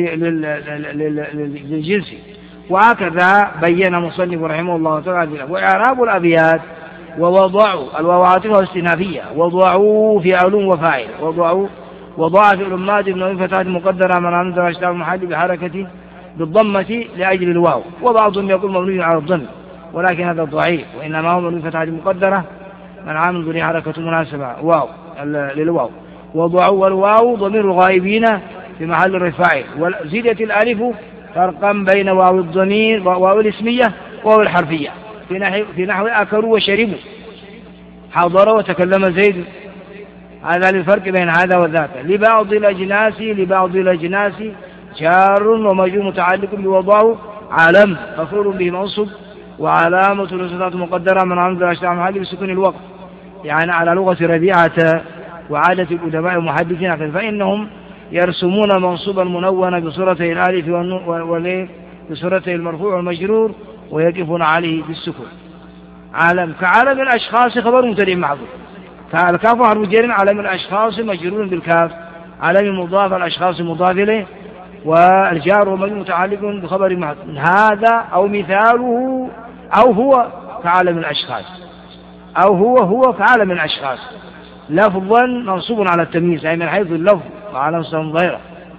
للجنس. وهكذا بين مصنف رحمه الله تعالى. وإعراب الأبيات ووضعوا الواو الاستئنافية، وضعوا في علوم وفاعل، وضعوا وضع في الأمات بن فتحة مقدرة من أنزل أشتاء المحل بحركة بالضمة لأجل الواو، وبعضهم يقول مبني على الضم، ولكن هذا ضعيف، وإنما هو من فتحة مقدرة من عامل ذري حركة مناسبة واو للواو. وضعوا والواو ضمير الغائبين في محل الرفاع، وزيدت الألف فرقا بين واو الضمير واو الاسمية واو الحرفية في نحو في نحو أكلوا وشربوا، حضر وتكلم زيد، هذا للفرق بين هذا وذاك. لبعض الأجناس لبعض الأجناس جار ومجرور متعلق بوضعه علم مفعول به منصوب، وعلامة النصب مقدرة من عمد الأشتاء محل بسكون الوقت، يعني على لغة ربيعة وعادة الأدباء المحدثين، فإنهم يرسمون منصوبا منونا بصورتي الألف والنون بصورتي المرفوع والمجرور، ويقفون عليه بالسكون. عالم كعالم الأشخاص خبر مبتدئ محذوف، كالكاف حرف جر، عالم الأشخاص مجرور بالكاف، عالم مضاف الأشخاص مضاف إليه، والجار ومجرور متعلق بخبر محذوف. هذا أو مثاله أو هو كعالم الأشخاص، أو هو هو كعالم الأشخاص. لفظا منصوب على التمييز أي من حيث اللفظ وعلى ظاهرة،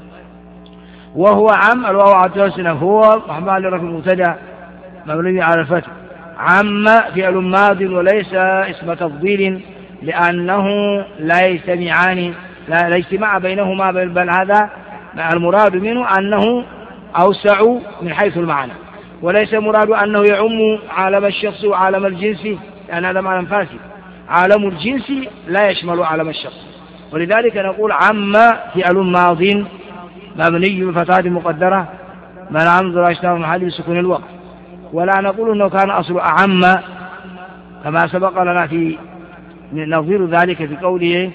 وهو عم الواو عطية هو محمد لرفع المبتدأ مبني على الفتح. عم فعل ماض وليس اسم تفضيل لأنه لا يجتمعان، لا, لا اجتماع بينهما، بل, بل هذا المراد منه أنه أوسع من حيث المعنى، وليس مراد أنه يعم عالم الشخص وعالم الجنس، لأن هذا معنى فاسد. عالم الجنس لا يشمل عالم الشخص، ولذلك نقول عم فعل ماض مبني بفتحة مقدرة منع من ظهور أشتاء محل بسكون الوقت، ولا نقول أنه كان أصل أعم كما سبق لنا في نظير ذلك في قوله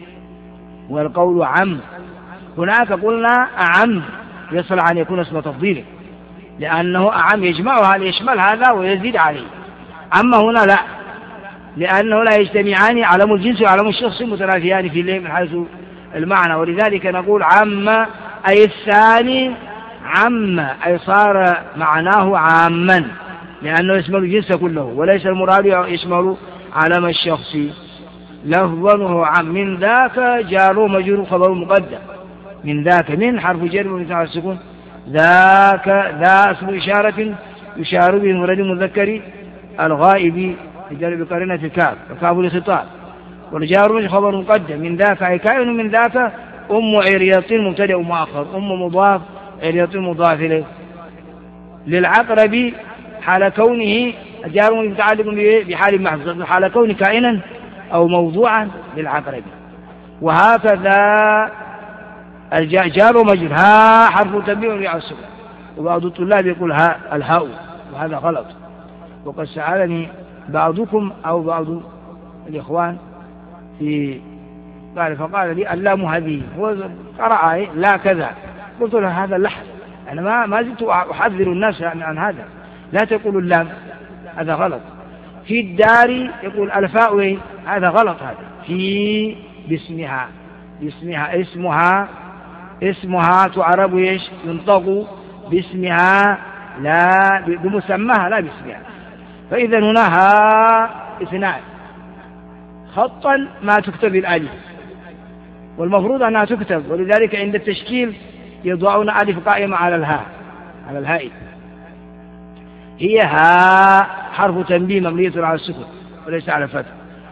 والقول عم. هناك قلنا أعم يصل أن يكون اسم تفضيل لأنه أعم يجمعها يشمل هذا ويزيد عليه. أما هنا لا، لأنه لا يجتمعان علم الجنس وعلم الشخص متنافيان في الليل من حيث المعنى، ولذلك نقول عم أي الثاني عم أي صار معناه عاما لأنه يشمل الجنس كله، وليس المراد يشمل علم الشخص لفظا وهو عم. من ذاك جار ومجرور خبر مقدم، من ذاك من حرف جر ومثل على السكون، ذاك ذا اسم إشارة يشار به المفرد المذكر الغائب بجر بقرينة الكاف وكاف الخطاب، والجار خبر مقدم. من ذاك أي كائن من ذاك أم عرياط مبتدأ مؤخر، أم مضاف عرياط مضاف إليه. للعقرب حال كونه جار متعلق بحال محذوف حال كونه كائنا أو موضوعا للعقرب. وهكذا الجار ومجرور ها حرف تنبيه على السكون، وبعض الطلاب يقول ها الهاء وهذا غلط، وقد سألني بعضكم أو بعض الإخوان في قال فقال لي اللام هذه، هو قرأ لا كذا، قلت له هذا اللحن، أنا ما ما زلت أحذر الناس عن, عن هذا، لا تقول اللام هذا غلط. في الدار يقول الفاء هذا غلط، هذا في باسمها باسمها اسمها اسمها تعرب ايش ينطق باسمها لا بمسماها لا باسمها. فإذا هنا ها اثنان خطا ما تكتب الألف، والمفروض أنها تكتب، ولذلك عند التشكيل يضعون ألف قائمة على الهاء على الهاء، هي ها حرف تنبيه مبني على السكون وليس على الفتح.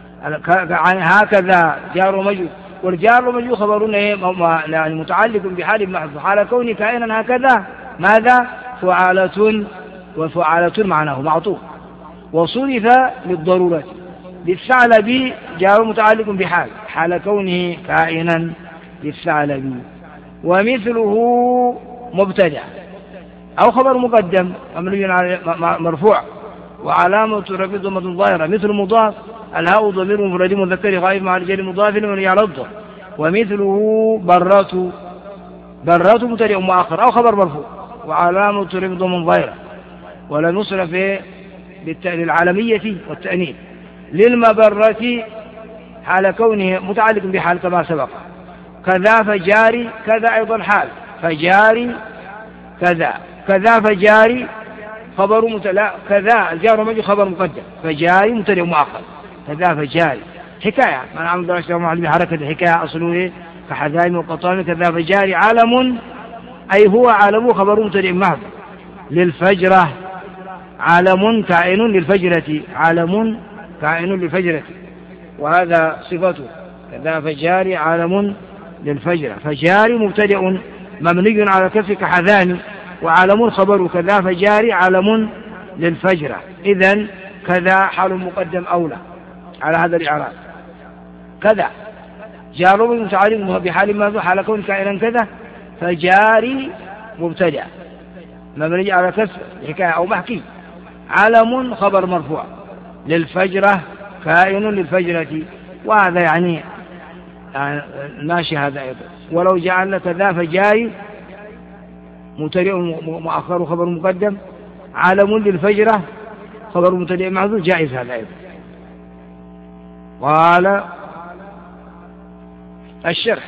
هكذا جار ومجرور، والجار ومجرور خبرون يعني متعلق بحال محذوف حال كون كائنا هكذا ماذا فعالة، وفعالة معناه معطوف، وصرف للضرورة. للثعلب جار متعلق بحال حال كونه كائنا للثعلب، ومثله مبتدأ أو خبر مقدم مرفوع وعلامة رفعه ضمة ظاهرة، مثل مضاف الهاء ضمير مفرد مذكر غائب مع رجال مضاف من على الضر. ومثله برات برات مبتدأ مؤخر أو خبر مرفوع وعلامة رفعه ضمة ظاهرة، ولم يصرف للعالمية والتأنيث. للمبرة حال كونه متعلق بحال كما سبق. كذا فجاري كذا أيضا حال فجاري كذا كذا فجاري خبر متلا كذا الجار ومجرور خبر مقدم فجاري مبتدأ مؤخر كذا فجاري حكاية من عمل دراسة معلم حركة الحكاية أصله كحذايم وقطام كذا فجاري عالم أي هو عالم خبر مبتدأ محض. للفجرة عالم كائن للفجرة عالم كائن للفجرة، وهذا صفته كذا فجاري عالم للفجرة. فجاري مبتدأ مبني على كسر كحذان، وعالم خبر كذا فجاري عالم للفجرة. إذن كذا حال مقدم أولى على هذا الإعراب. كذا جار متعلق بحال ما حال كون كائنا كذا فجاري مبتدأ مبني على كسر حكاية أو محكي، عالم خبر مرفوع للفجرة كائن للفجرة، وهذا يعني ماشي هذا أيضا. ولو جعلنا كذا فجاري مبتدأ مؤخر خبر مقدم عالم للفجرة خبر مبتدأ محذوف جائز هذا أيضا. قال الشرح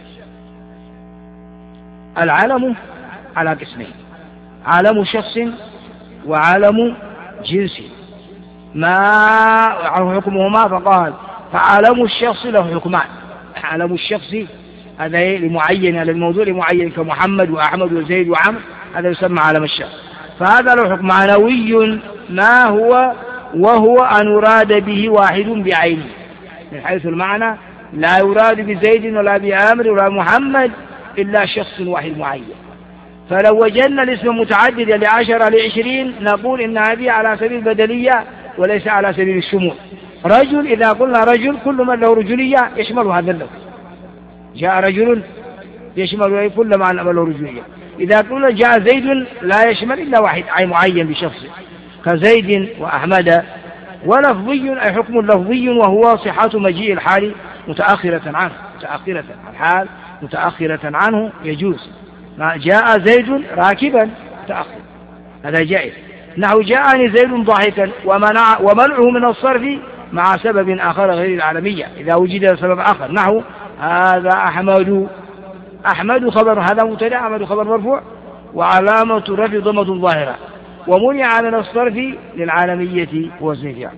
العلم على قسمين، علم شخص وعلم جنس. ما حكمهما؟ فقال فعالم الشخص له حكمان. عالم الشخص هذا لمعين، هذا الموضوع لمعين كمحمد وأحمد وزيد وعمر، هذا يسمى عالم الشخص. فهذا له حكم معنوي ما هو، وهو أن يراد به واحد بعينه، من حيث المعنى لا يراد بزيد ولا بعامر ولا محمد إلا شخص واحد معين. فلو وجدنا الاسم متعددا لعشرة لعشرين نقول إن هذه على سبيل البدلية وليس على سبيل الشمول. رجل إذا قلنا رجل كل من له رجولية يشمل هذا اللفظ، جاء رجل يشمل كل من له رجولية. إذا قلنا جاء زيد لا يشمل إلا واحد أي معين بشخص كزيد وأحمد. ولفظي أي حكم لفظي وهو صحة مجيء الحال متأخرة عنه، متأخرة الحال متأخرة عنه يجوز. جاء زيد راكبا متأخر هذا جائز، نحو جاءني زيد ضاحكا، ومنع ومنعه من الصرف مع سبب آخر غير العالمية إذا وجد سبب آخر، نحو هذا أحمد. أحمد خبر، هذا مبتدأ، أحمد خبر مرفوع وعلامة رفع ضمة ظاهرة، ومنع من الصرف للعالمية وزن فعل.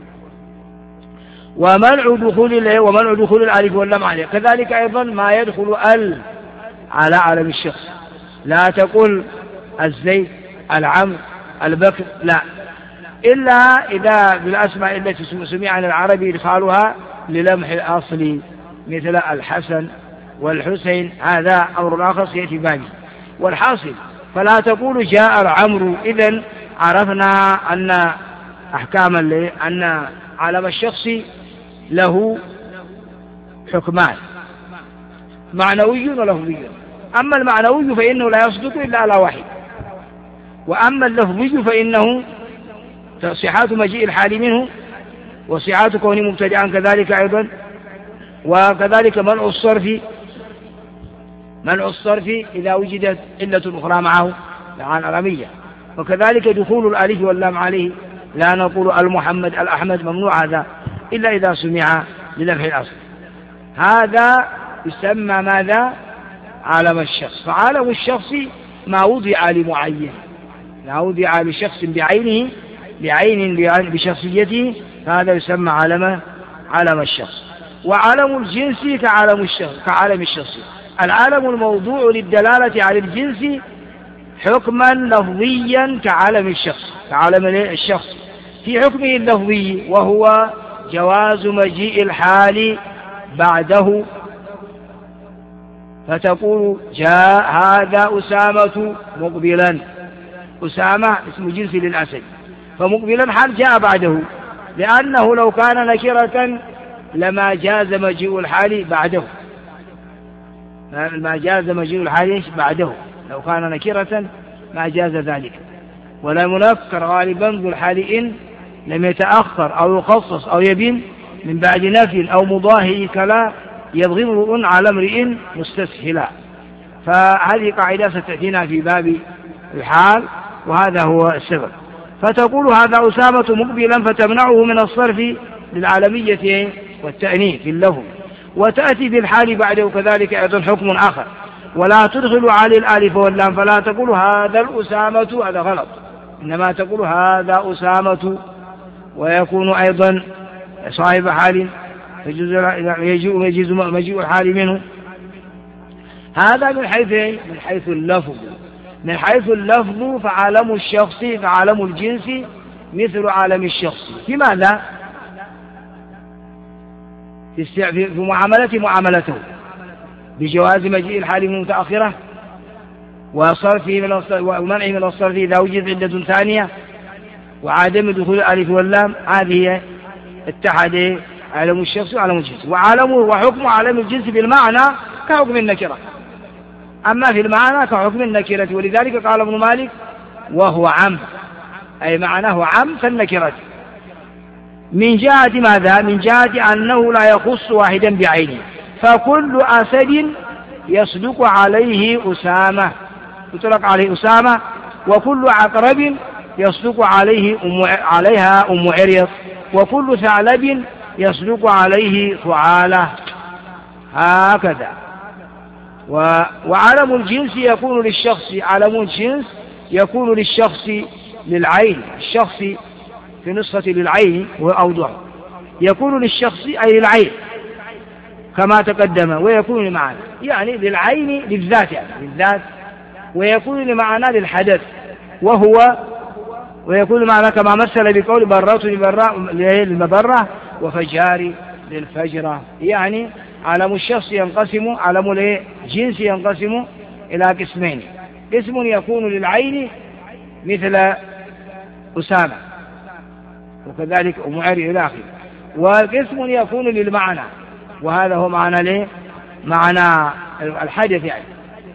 ومنع دخول ومنع دخول الألف واللام عليه، كذلك أيضا ما يدخل ال على علم الشخص، لا تقول الزيد العمر البكر، لا، إلا إذا بالأسماء التي سمع عن العربي إدخالها للمح الأصل مثل الحسن والحسين، هذا أمر آخر سيأتي بابه. والحاصل فلا تقول جاء العمر، إذن عرفنا أن أحكام أن علم الشخص له حكمان معنوي ولفظي. أما المعنوي فإنه لا يصدق إلا على واحد، وأما اللفظي فإنه صحة مجيء الحال منه وصحة كونه مبتدعا كذلك أيضا، وكذلك منع الصرف، منع الصرف إذا وجدت علة أخرى معه عن العالمية، وكذلك دخول الألف واللام عليه، لا نقول المحمد الأحمد ممنوع هذا إلا إذا سمع للمح الأصل. هذا يسمى ماذا؟ عالم الشخص. فعالم الشخص ما وضع لمعين، ما وضع لشخص بعينه بعين بشخصيته، فهذا يسمى عالم عالم الشخص. وعالم الجنس كعالم الشخص كعالم الشخص، العالم الموضوع للدلالة على الجنس حكما لفظيا كعالم الشخص كعالم الشخص في حكمه اللفظي، وهو جواز مجيء الحال بعده. فتقول جاء هذا أسامة مقبلا، أسامة اسم جنس للأسد، فمقبلا حال جاء بعده، لأنه لو كان نكرة لما جاز مجيء الحال بعده، ما جاز مجيء الحال بعده، لو كان نكرة ما جاز ذلك. ولا ينكر غالبا ذو الحال إن لم يتأخر أو يخصص أو يبين من بعد نفي أو مضاهي كلا يبغي امرؤ على امرئ مستسهلا. فهذه قاعدة ستأتينا في باب الحال، وهذا هو السبب. فتقول هذا أسامة مقبلا، فتمنعه من الصرف للعالمية والتأنيث في اللفظ، وتأتي بالحال بعده كذلك أيضا حكم آخر. ولا تدخل على الألف واللام، فلا تقول هذا الأسامة، هذا غلط، إنما تقول هذا أسامة، ويكون أيضا صاحب حال يجيء يجيز مجيء الحال منه. هذا من حيث من حيث اللفظ. من حيث اللفظ فعالم الشخص فعالم الجنس مثل عالم الشخص في ماذا؟ في معاملة معاملته بجواز مجيء الحال من متأخرة، وصرفه من ومنعه من الصرف إذا وجد عدة ثانية، وعدم دخول الألف واللام. هذه اتحد عالم الشخص وعالم الجنس. وعالم وحكم عالم الجنس بالمعنى كحكم النكرة، أما في المعنى كحكم النكرة. ولذلك قال ابن مالك وهو عم، أي معناه عم كالنكرة، من جهة ماذا؟ من جهة أنه لا يخص واحدا بعينه، فكل أسد يصدق عليه أسامة، يطلق عليه أسامة، وكل عقرب يصدق عليه أم عليها أم عريض، وكل ثعلب يصدق عليه ثعالة، هكذا. وعلم الجنس يكون للشخص، علم الجنس يكون للشخص للعين، الشخص في نسخة للعين وأوضح، يكون للشخص أي للعين كما تقدم، ويكون لمعنى يعني للعين للذات يعني للذات، ويكون لمعنى للحدث، وهو ويكون معنى كما مثل بقول برات للمبرة وفجار للفجرة، يعني علم الشخص ينقسم علم الجنس ينقسم إلى قسمين، قسم يكون للعين مثل أسامة وكذلك أمعر إلى آخره، وقسم يكون للمعنى، وهذا هو معنى ليه معنى الحدث يعني.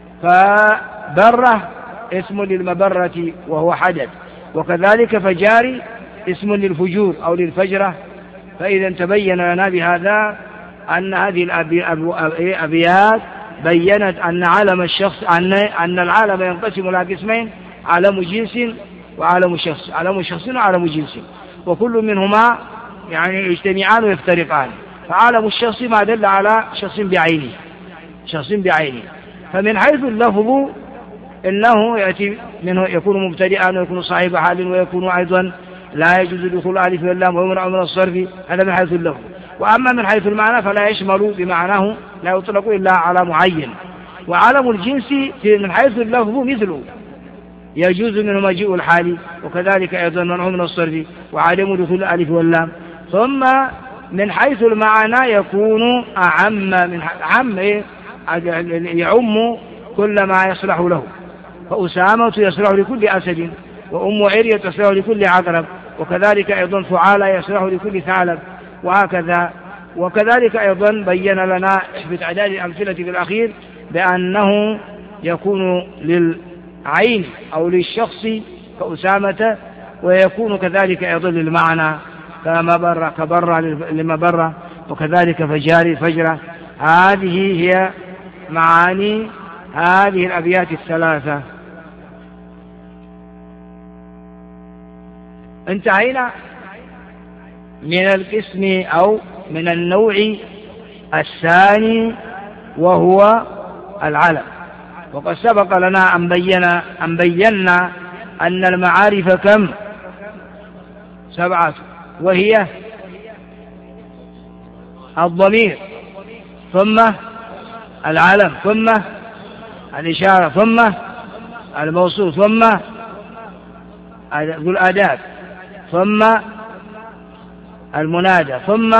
فبرة اسم للمبرة وهو حدث، وكذلك فجار اسم للفجور أو للفجرة. فإذا تبين لنا بهذا أن هذه الأبيات بيّنت أن عالم الشخص أن أن العالم ينقسم إلى قسمين، عالم جنس وعالم شخص، عالم شخص وعالم جنس، وكل منهما يعني يجتمعان ويفترقان. فعالم الشخص ما دل على شخص بعينه شخص بعينه فمن حيث اللفظ إنه يأتي منه يكون مبتدئا ويكون صاحب حال ويكون أيضا لا يجوز دخول الألف واللام ويمنع من الصرف، هذا من حيث اللفظ. وأما من حيث المعنى فلا يشمل بمعناه، لا يطلق إلا على معين. وعالم الجنس من حيث اللفظ مثله يجوز منه مجيء الحال، وكذلك أيضا منع من الصرف وعدم دخول الألف واللام. ثم من حيث المعنى يكون أعم من عم يعم كل ما يصلح له، فأسامة يصلح لكل أسد، وأم عرية تصلح لكل عقرب، وكذلك أيضا فعالة يصلح لكل ثعلب، وهكذا. وكذلك أيضا بين لنا بتعداد الأمثلة في الأخير بأنه يكون للعين أو للشخص كأسامة، ويكون كذلك أيضا للمعنى كمبرة كبرة لمبرة، وكذلك فجار فجرة. هذه هي معاني هذه الأبيات الثلاثة. انتهينا من القسم أو من النوع الثاني وهو العلم. وقد سبق لنا أن بينا أن بينا أن المعارف كم؟ سبعة، وهي الضمير ثم العلم ثم الإشارة ثم الموصول ثم ذو الأداة ثم المنادى ثم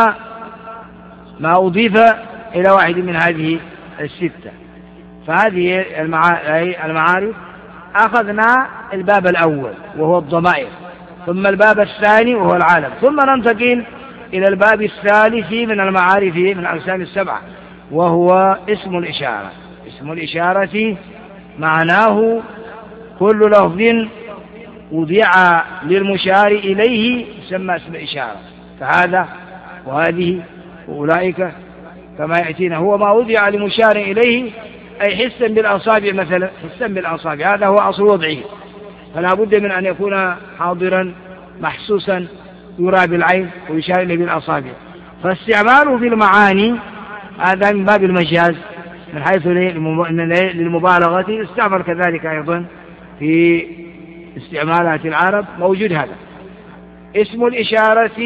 ما أضيف إلى واحد من هذه الستة. فهذه المعارف أخذنا الباب الأول وهو الضمائر، ثم الباب الثاني وهو العالم، ثم ننتقل إلى الباب الثالث من المعارف من الأقسام السبعة وهو اسم الإشارة. اسم الإشارة معناه كل لفظ وضع للمشار إليه يسمى اسم إشارة، فهذا وهذه وأولئك كما يأتينا هو ما وضع لمشار إليه، أي حسا بالأصابع مثلا، حسا بالأصابع، هذا هو أصل وضعه، فلا بد من أن يكون حاضرا محسوسا يرى بالعين ويشار إليه بالأصابع. فاستعماله في المعاني هذا من باب المجاز من حيث للمبالغة، استعمل كذلك أيضا في استعمالات العرب موجود هذا. اسم الإشارة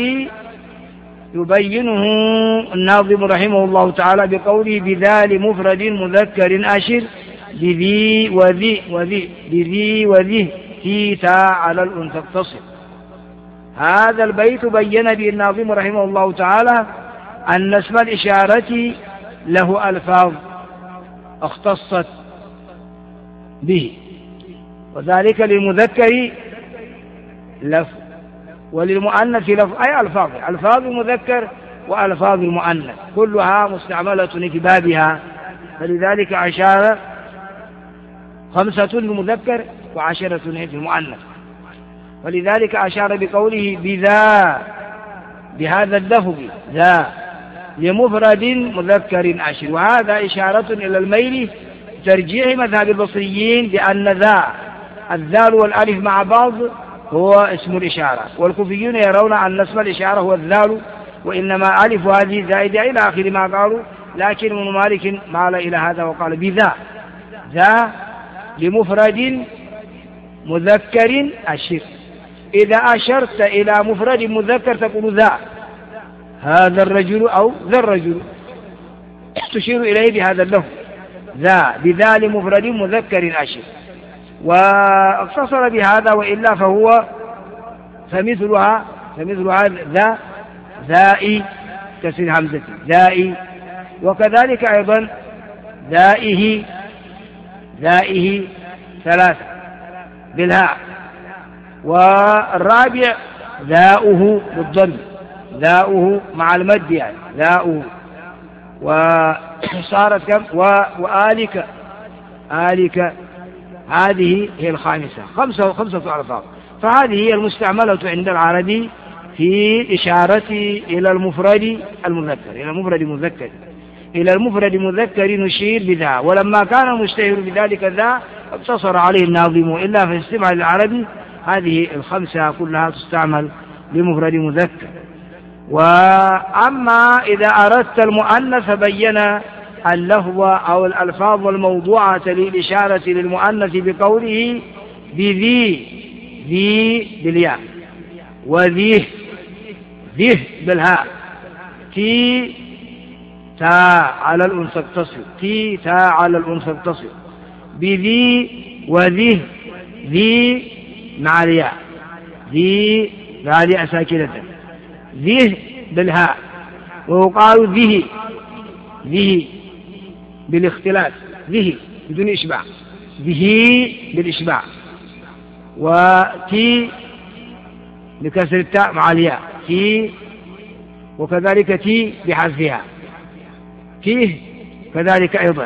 يبينه الناظم رحمه الله تعالى بقوله بذا لمفرد مذكر أشر بذي وذي وذي بذي وذي تيتا على الأنثى اقتصر. هذا البيت بين به الناظم رحمه الله تعالى أن اسم الإشارة له ألفاظ اختصت به، وذلك للمذكر لفظ وللمؤنث لفظ، أي ألفاظ ألفاظ المذكر وألفاظ المؤنث كلها مستعملة في بابها. فلذلك أشار خمسة للمذكر وعشرة للمؤنث، ولذلك أشار بقوله بذا بهذا اللفظ ذا لمفرد مذكر أشر، وهذا إشارة إلى الميل ترجيح مذهب البصريين بأن ذا الذال والألف مع بعض هو اسم الإشارة، والكوفيون يرون أن اسم الإشارة هو الذال، وإنما ألف هذه زائدة إلى آخر ما قالوا، لكن ابن مالك مال إلى هذا وقال بذا ذا لمفرد مذكر أشر. إذا أشرت إلى مفرد مذكر تقول ذا هذا الرجل أو ذا الرجل، تشير إليه بهذا اللفظ ذا، بذا لمفرد مذكر أشر، واقتصر بهذا، وإلا فهو فمثلها فمثلها ذا ذائي كسر همزة ذائي، وكذلك أيضا ذائه ذائه ثلاثة بالهاء. والرابع ذاؤه بالضم، ذاؤه مع المد يعني ذاؤه، وصارت كم وآلك آلك، هذه هي الخامسة، خمسة خمسة ألفاظ. فهذه هي المستعملة عند العربي في إشارة إلى المفرد المذكر إلى المفرد المذكر إلى المفرد المذكر نشير بذا. ولما كان المشتهر بذلك ذا اقتصر عليه الناظم، إلا في الاستعمال العربي هذه الخمسة كلها تستعمل لمفرد مذكر. وأما إذا أردت المؤنث بين اللفظ أو الألفاظ الموضوعة للإشارة للمؤنث بقوله بذي، ذي بالياء، وذيه ذيه بالهاء، تي تاء على الأنثى اتصل، تي تاء على الأنثى اتصل، بذي وذيه، ذي مع الياء، ذي مع الياء ساكنة، ذيه بالهاء، ويقال ذه ذه بالاختلاف، ذه بدون إشباع، ذه بالإشباع، وتي بكسر التاء مع الياء تي، وكذلك تي بحذفها تيه كذلك أيضا،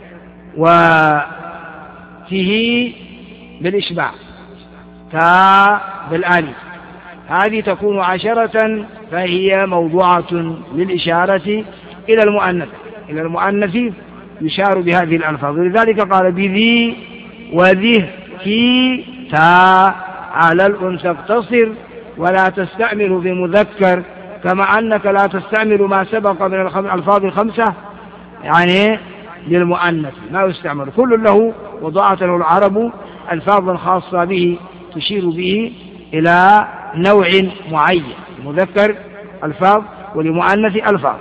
وتيه بالإشباع، تاء بالآلف. هذه تكون عشرة، فهي موضوعة للإشارة إلى المؤنث إلى المؤنث يشار بهذه الألفاظ. ولذلك قال بذي وذه كي تاء على الأنثى اقتصر، ولا تستعمل في مذكر، كما أنك لا تستعمل ما سبق من الألفاظ الخمسة يعني للمؤنث، ما يستعمل، كل له وضعت له العرب ألفاظا خاصة به تشير به إلى نوع معين، مذكر ألفاظ ولمؤنث ألفاظ.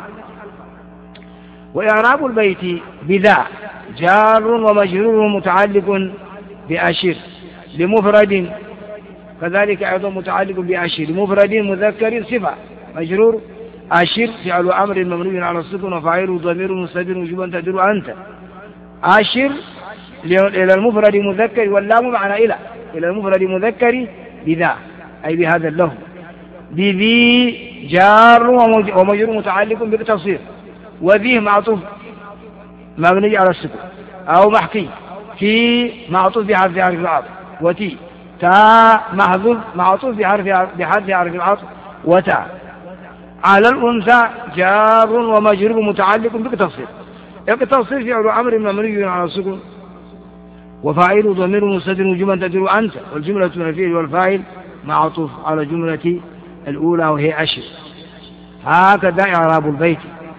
وإعراب البيت بذا جار ومجرور متعلق بأشر لمفرد، كذلك أيضا متعلق بأشر لمفرد مذكر صفة مجرور، أشر فعل أمر مبني على السكون وفاعله ضمير مستتر وجوبا تقدير أنت. أشر إلى المفرد مذكر، واللام معنى إلى إلى المفرد مذكر بذا أي بهذا اللفظ. بذي جار ومجرور متعلق بالتصريف، وذيه معطوف مبني على السكون أو محكي، في معطوف بحرف حرف العطف، وتي تاء محذوف معطوف بحرف بحرف حرف العطف وتاء. على الأنثى جار ومجرور متعلق بالتصريف، التصريف فعل أمر مبني على السكون وفاعل ضمير مستتر وجوبا تقدير أنت، والجملة من الفعل والفاعل معطوف على الجملة الأولى وهي أشر. هكذا إعراب البيت.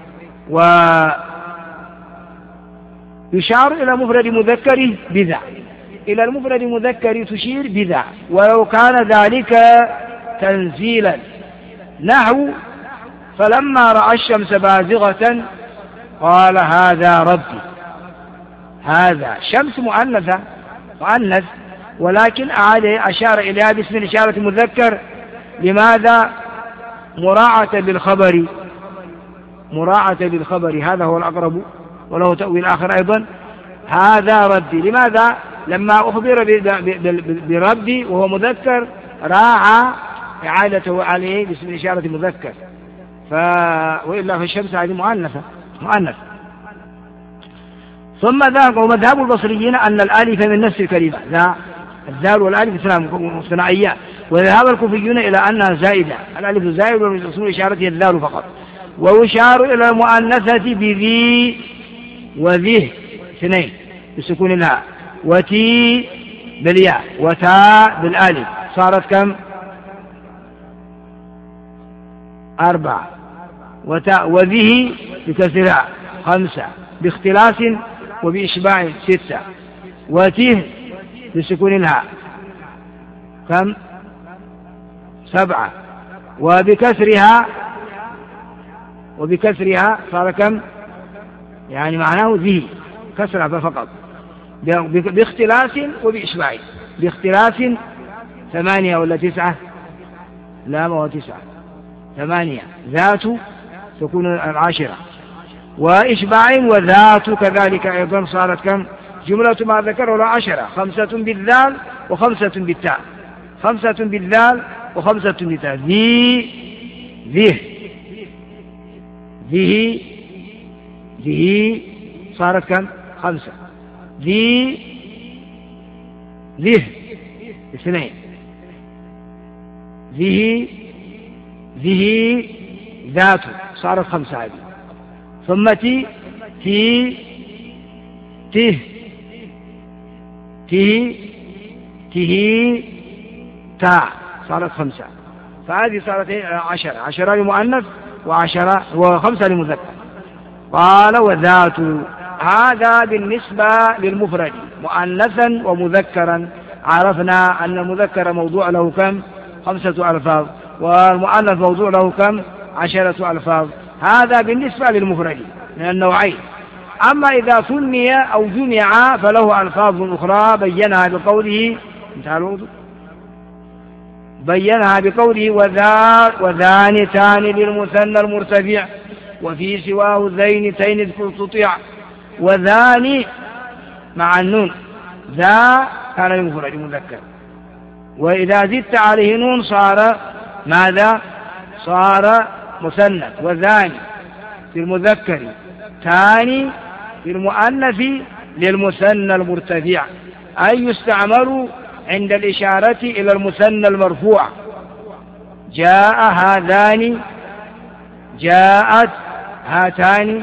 ويشار إلى مفرد مذكر بذا، إلى المفرد مذكر تشير بذا، ولو كان ذلك تنزيلا، نحو فلما رأى الشمس بازغة قال هذا ربي. هذا شمس مؤنثة مؤنث، ولكن أعاد أشار إليها باسم الإشارة مذكر. لماذا؟ مراعاة للخبر مراعاة للخبر هذا هو الأقرب، وله تأويل آخر أيضا، هذا ربي. لماذا؟ لما أخبر بربي وهو مذكر راعى إعادته عليه باسم الإشارة مذكر، ف... وإلا فالشمس هذه مؤنثة مؤنث. ثم ذهب ومذهب البصريين أن الآلف من نفس الكلمة، ذا الذال والآلف ثنائيان، وذهب الكوفيون إلى أنها زائدة، الألف زائد ومن إشارته الذال فقط. ويشار إلى المؤنثة بذي وذه اثنين بسكون الهاء، وتي بالياء، وتاء بالآلف، صارت كم؟ أربعة. وتاء وذه بكسرها خمسة باختلاس وبإشباع ستة، وتيه بسكون الهاء كم؟ سبعة، وبكسرها وبكسرها صار كم؟ يعني معناه ذي كسرة فقط، باختلاس وبإشباع. باختلاس ثمانية ولا تسعة؟ لا، ما هو تسعة، ثمانية. ذات تكون العاشرة، وإشباع وذات كذلك أيضا صارت كم؟ جملة ما ذكره عشرة، خمسة بالذال وخمسة بالتاء، خمسة بالذال وخمسة بالتاء. ذي ذه ذه ذه صارت كم؟ خمسة. ذي ذه اثنين. ذه ذه ذات صارت خمسة هذه. ثم تي تي ته ته ته تاء صارت خمسة. فهذه صارت عشرة، عشرة لمؤنث وعشرة وخمسة لمذكر. قال وذات، هذا بالنسبة للمفرد مؤنثا ومذكرا. عرفنا أن المذكر موضوع له كم؟ خمسة ألفاظ، والمؤنث موضوع له كم؟ عشرة ألفاظ. هذا بالنسبة للمفرد من النوعين. أما إذا ثني أو جمع فله ألفاظ أخرى بينها بقوله انتهى الوضوء بينها بقوله وذا وذان تان للمثنى المرتفع وفي سواه ذين تين اذكر تطيع. وذان مع النون، ذا كان للمفرد مذكر، وإذا زدت عليه نون صار ماذا؟ صار مثنى. وذان في المذكر، تاني في المؤنث للمثنى المرتفع، أي يستعمل عند الإشارة إلى المثنى المرفوع. جاء هذان، جاءت هاتان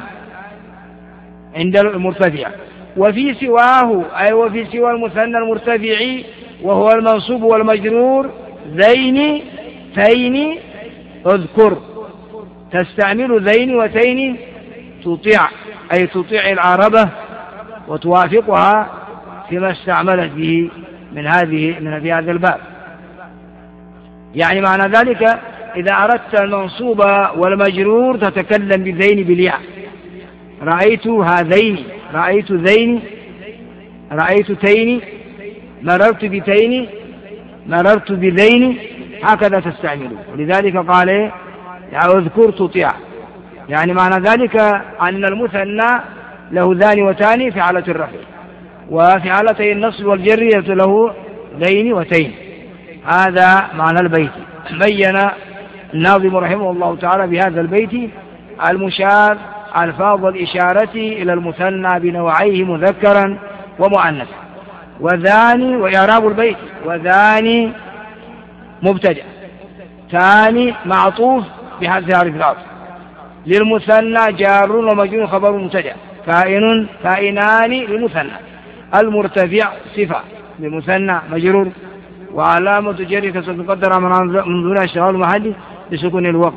عند المرتفع. وفي سواه أي وفي سوى المثنى المرتفع وهو المنصوب والمجرور ذين تين اذكر، تستعمل ذين وتين تطيع، أي تطيع العربة وتوافقها فيما استعملت به من هذه من في هذا الباب. يعني معنى ذلك إذا أردت المنصوب والمجرور تتكلم بذين بالياء. رأيت هذين، رأيت ذين، رأيت تين، مررت بتين، مررت بذين، هكذا تستعمله. ولذلك قال يعني اذكر تطيع، يعني معنى ذلك أن المثنى له ذان وتاني في حالة الرفع، وفي حالتي النصب والجر له ذين وتين. هذا معنى البيت. بين الناظم رحمه الله تعالى بهذا البيت المشار ألفاظ الإشارة إلى المثنى بنوعيه مذكرا ومؤنثا. وذاني وإعراب البيت، وذاني مبتدأ، ثاني معطوف بحذف حرف العطف، للمثنى جار ومجرور خبر مبتدأ، كائن كائنان للمثنى، المرتفع صفة للمثنى مجرور، وعلامة جره ستقدر من دون اشتغال محلي بسكون الوقت.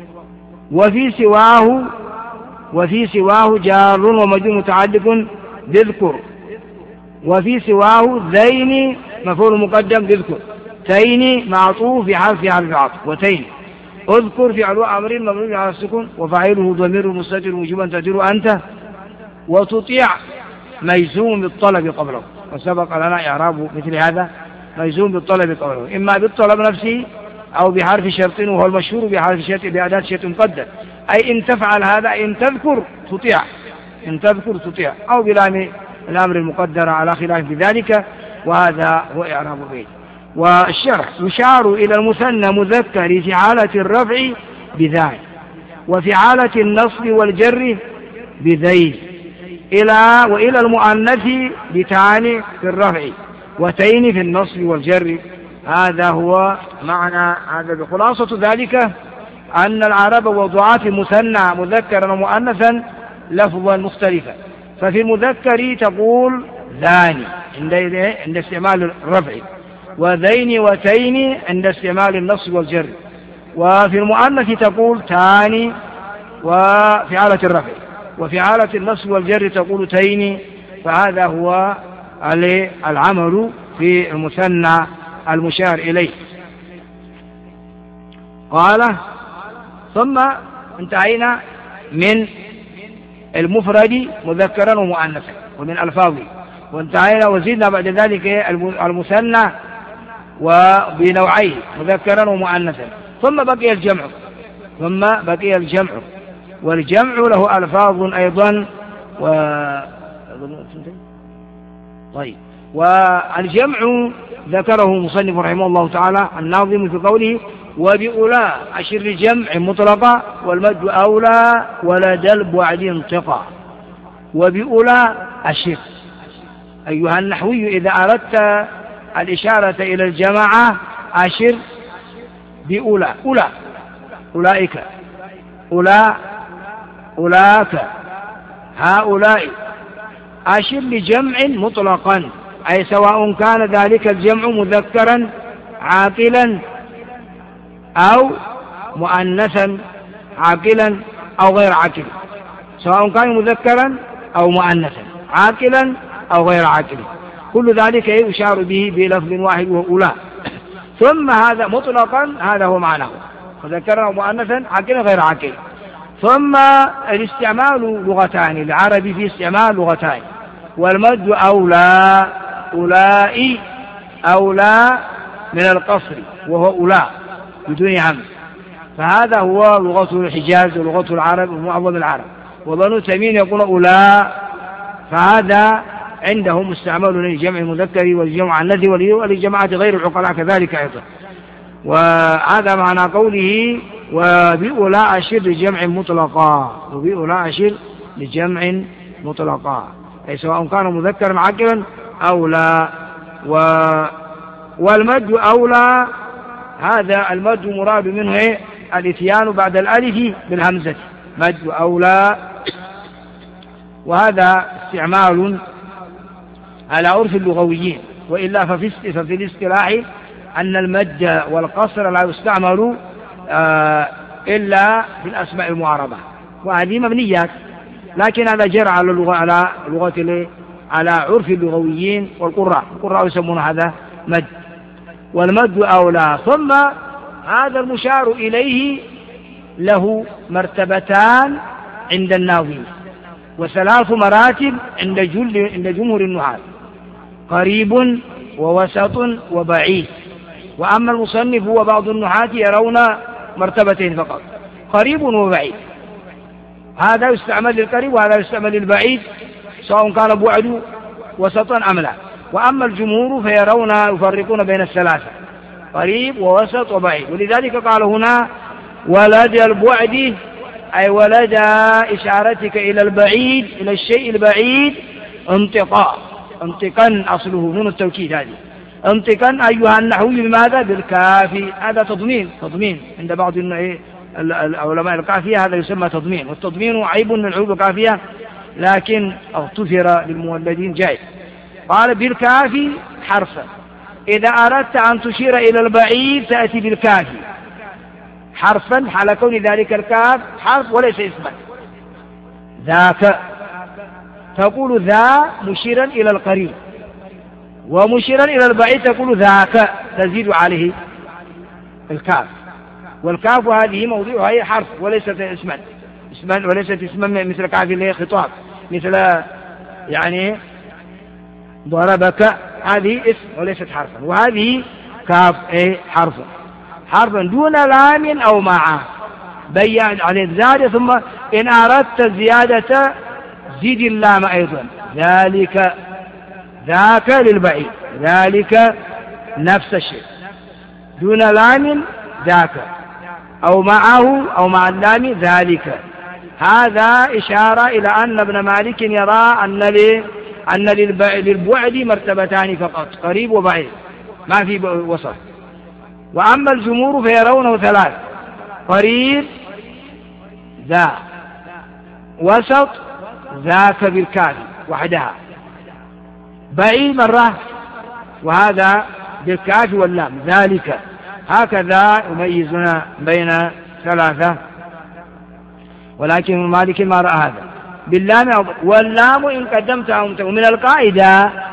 وفي سواه وفي سواه جار ومجرور متعلق بذكر. وفي سواه ذين مفعول مقدم بذكر، تين معطوف بحرف حرف العطف، وتين اذكر فعل امر مبني على السكون وفاعله ضمير مستتر وجوبا تدير انت. وتطيع مجزوم بالطلب قبله، وسبق لنا اعراب مثل هذا، مجزوم بالطلب قبله اما بالطلب نفسه او بحرف شرط، وهو المشهور بحرف شرط بأداة شرط مقدر، اي ان تفعل هذا ان تذكر تطيع، ان تذكر تطيع، او بلام الامر المقدر على خلاف بذلك. وهذا هو اعراب البيت. والشرح يشار الى المثنى مذكر في حالة الرفع بذاك، وفي حالة النصب والجر بذين، إلى وإلى المؤنث بتاني في الرفع وتين في النصب والجر. هذا هو معنى هذا. بخلاصة ذلك أن العرب وضعت مثنى مذكرا ومؤنثا لفظا مختلفا. ففي المذكر تقول ذاني عند استعمال الرفع، وذين وتين عند استعمال النصب والجر. وفي المؤنث تقول تاني وفي حالة الرفع، وفي حالة النصب والجر تقول تين. فهذا هو العمل في المثنى المشار إليه. قال ثم انتهينا من المفرد مذكرا ومؤنثا ومن ألفاظه، وانتهينا وزدنا بعد ذلك المثنى وبنوعيه مذكرا ومؤنثا، ثم بقي الجمع ثم بقي الجمع والجمع له ألفاظ أيضا و... طيب. والجمع ذكره مصنف رحمه الله تعالى الناظم في قوله وبأولى أشر جمع مطلقا والمد أولى ولدى البعد انتقى. وبأولى أشر أيها النحوي إذا أردت الإشارة إلى الجماعة أشر بأولى، أولى أولئك، أولى أولاك، هؤلاء. أشر لجمع مطلقا أي سواء كان ذلك الجمع مذكرا عاقلا أو مؤنثا عاقلا أو غير عاقل، سواء كان مذكرا أو مؤنثا عاقلا أو غير عاقل، كل ذلك يشار به بلفظ واحد وهو أولى. ثم هذا مطلقا هذا هو معناه مذكرا أو مؤنثا عاقلا غير عاقل. ثم الاستعمال لغتان، العربي في استعمال لغتان، والمد أولى أولئي أولى من القصر وهو أولى بدون همز، فهذا هو لغة الحجاز ولغة العرب ومعظم العرب، وبنو تميم يقول أولى، فهذا عندهم مستعمل للجمع المذكر والجمع الذي وللجماعة غير العقلاء كذلك أيضا. وهذا معنى قوله وبأولى أشر لجمع مطلقا، وبأولى أشر لجمع مطلقا أي سواء كان مذكرا عاقلا أو لا. و... والمد أولى هذا المد مراد منه إيه؟ الإتيان بعد الألف بالهمزة، مد أولى، وهذا استعمال على عرف اللغويين، وإلا ففي, ففي الاصطلاح أن المد والقصر لا يستعمل آه إلا في الأسماء المعربة، وهذه مبنيات، لكن هذا جرى على اللغة على لغة على عرف اللغويين والقراء، القراء يسمون هذا مد. والمد أولى. ثم هذا المشار إليه له مرتبتان عند الناظم وثلاث مراتب عند جل عند جمهور النحاة، قريب ووسط وبعيد. وأما المصنف وبعض النحاة يرون مرتبتين فقط، قريب وبعيد، هذا يستعمل للقريب وهذا يستعمل للبعيد سواء كان بعد وسطا أم لا. وأما الجمهور فيرون يفرقون بين الثلاثة، قريب ووسط وبعيد، ولذلك قال هنا ولد البعد أي ولد إشارتك إلى البعيد إلى الشيء البعيد انتقاء، انتقا أصله نون التوكيد هذه، انتقا أيها النحوي بماذا؟ بالكافي، هذا تضمين، تضمين عند بعض العلماء القافية هذا يسمى تضمين، والتضمين عيب من عيوب القافية لكن اغتفر للمولدين جائز. قال بالكافي حرفا، إذا أردت أن تشير إلى البعيد تأتي بالكافي حرفا حال كون ذلك الكاف حرف وليس اسما. ذاك تقول ذا مشيرا إلى القريب، ومشيرا إلى البعيد تقول ذاك تزيد عليه الكاف، والكاف هذه موضوعها هي حرف وليست اسما، اسما وليست اسما مثل كاف اللي هي خطاب، مثل يعني ضربك هذه اسم وليست حرفا، وهذه كاف ايه حرف، حرفا دون لام أو معه بيّن عليه زاد. ثم إن أردت الزيادة زيد اللام أيضا، ذلك ذاك للبعيد، ذلك نفس الشيء دون لام ذاك، أو معه أو مع اللام ذلك. هذا إشارة إلى أن ابن مالك يرى أن لي أن للبعد مرتبتان فقط، قريب وبعيد، ما في وسط. وأما الجمهور فيرونه ثلاث، قريب ذا، وسط ذاك بالكاف وحدها، بعيد مرة وهذا بالكاف واللام ذلك. هكذا يميزنا بين ثلاثة، ولكن مالك ما رأى هذا باللام واللام إن قدمتها. ومن القاعدة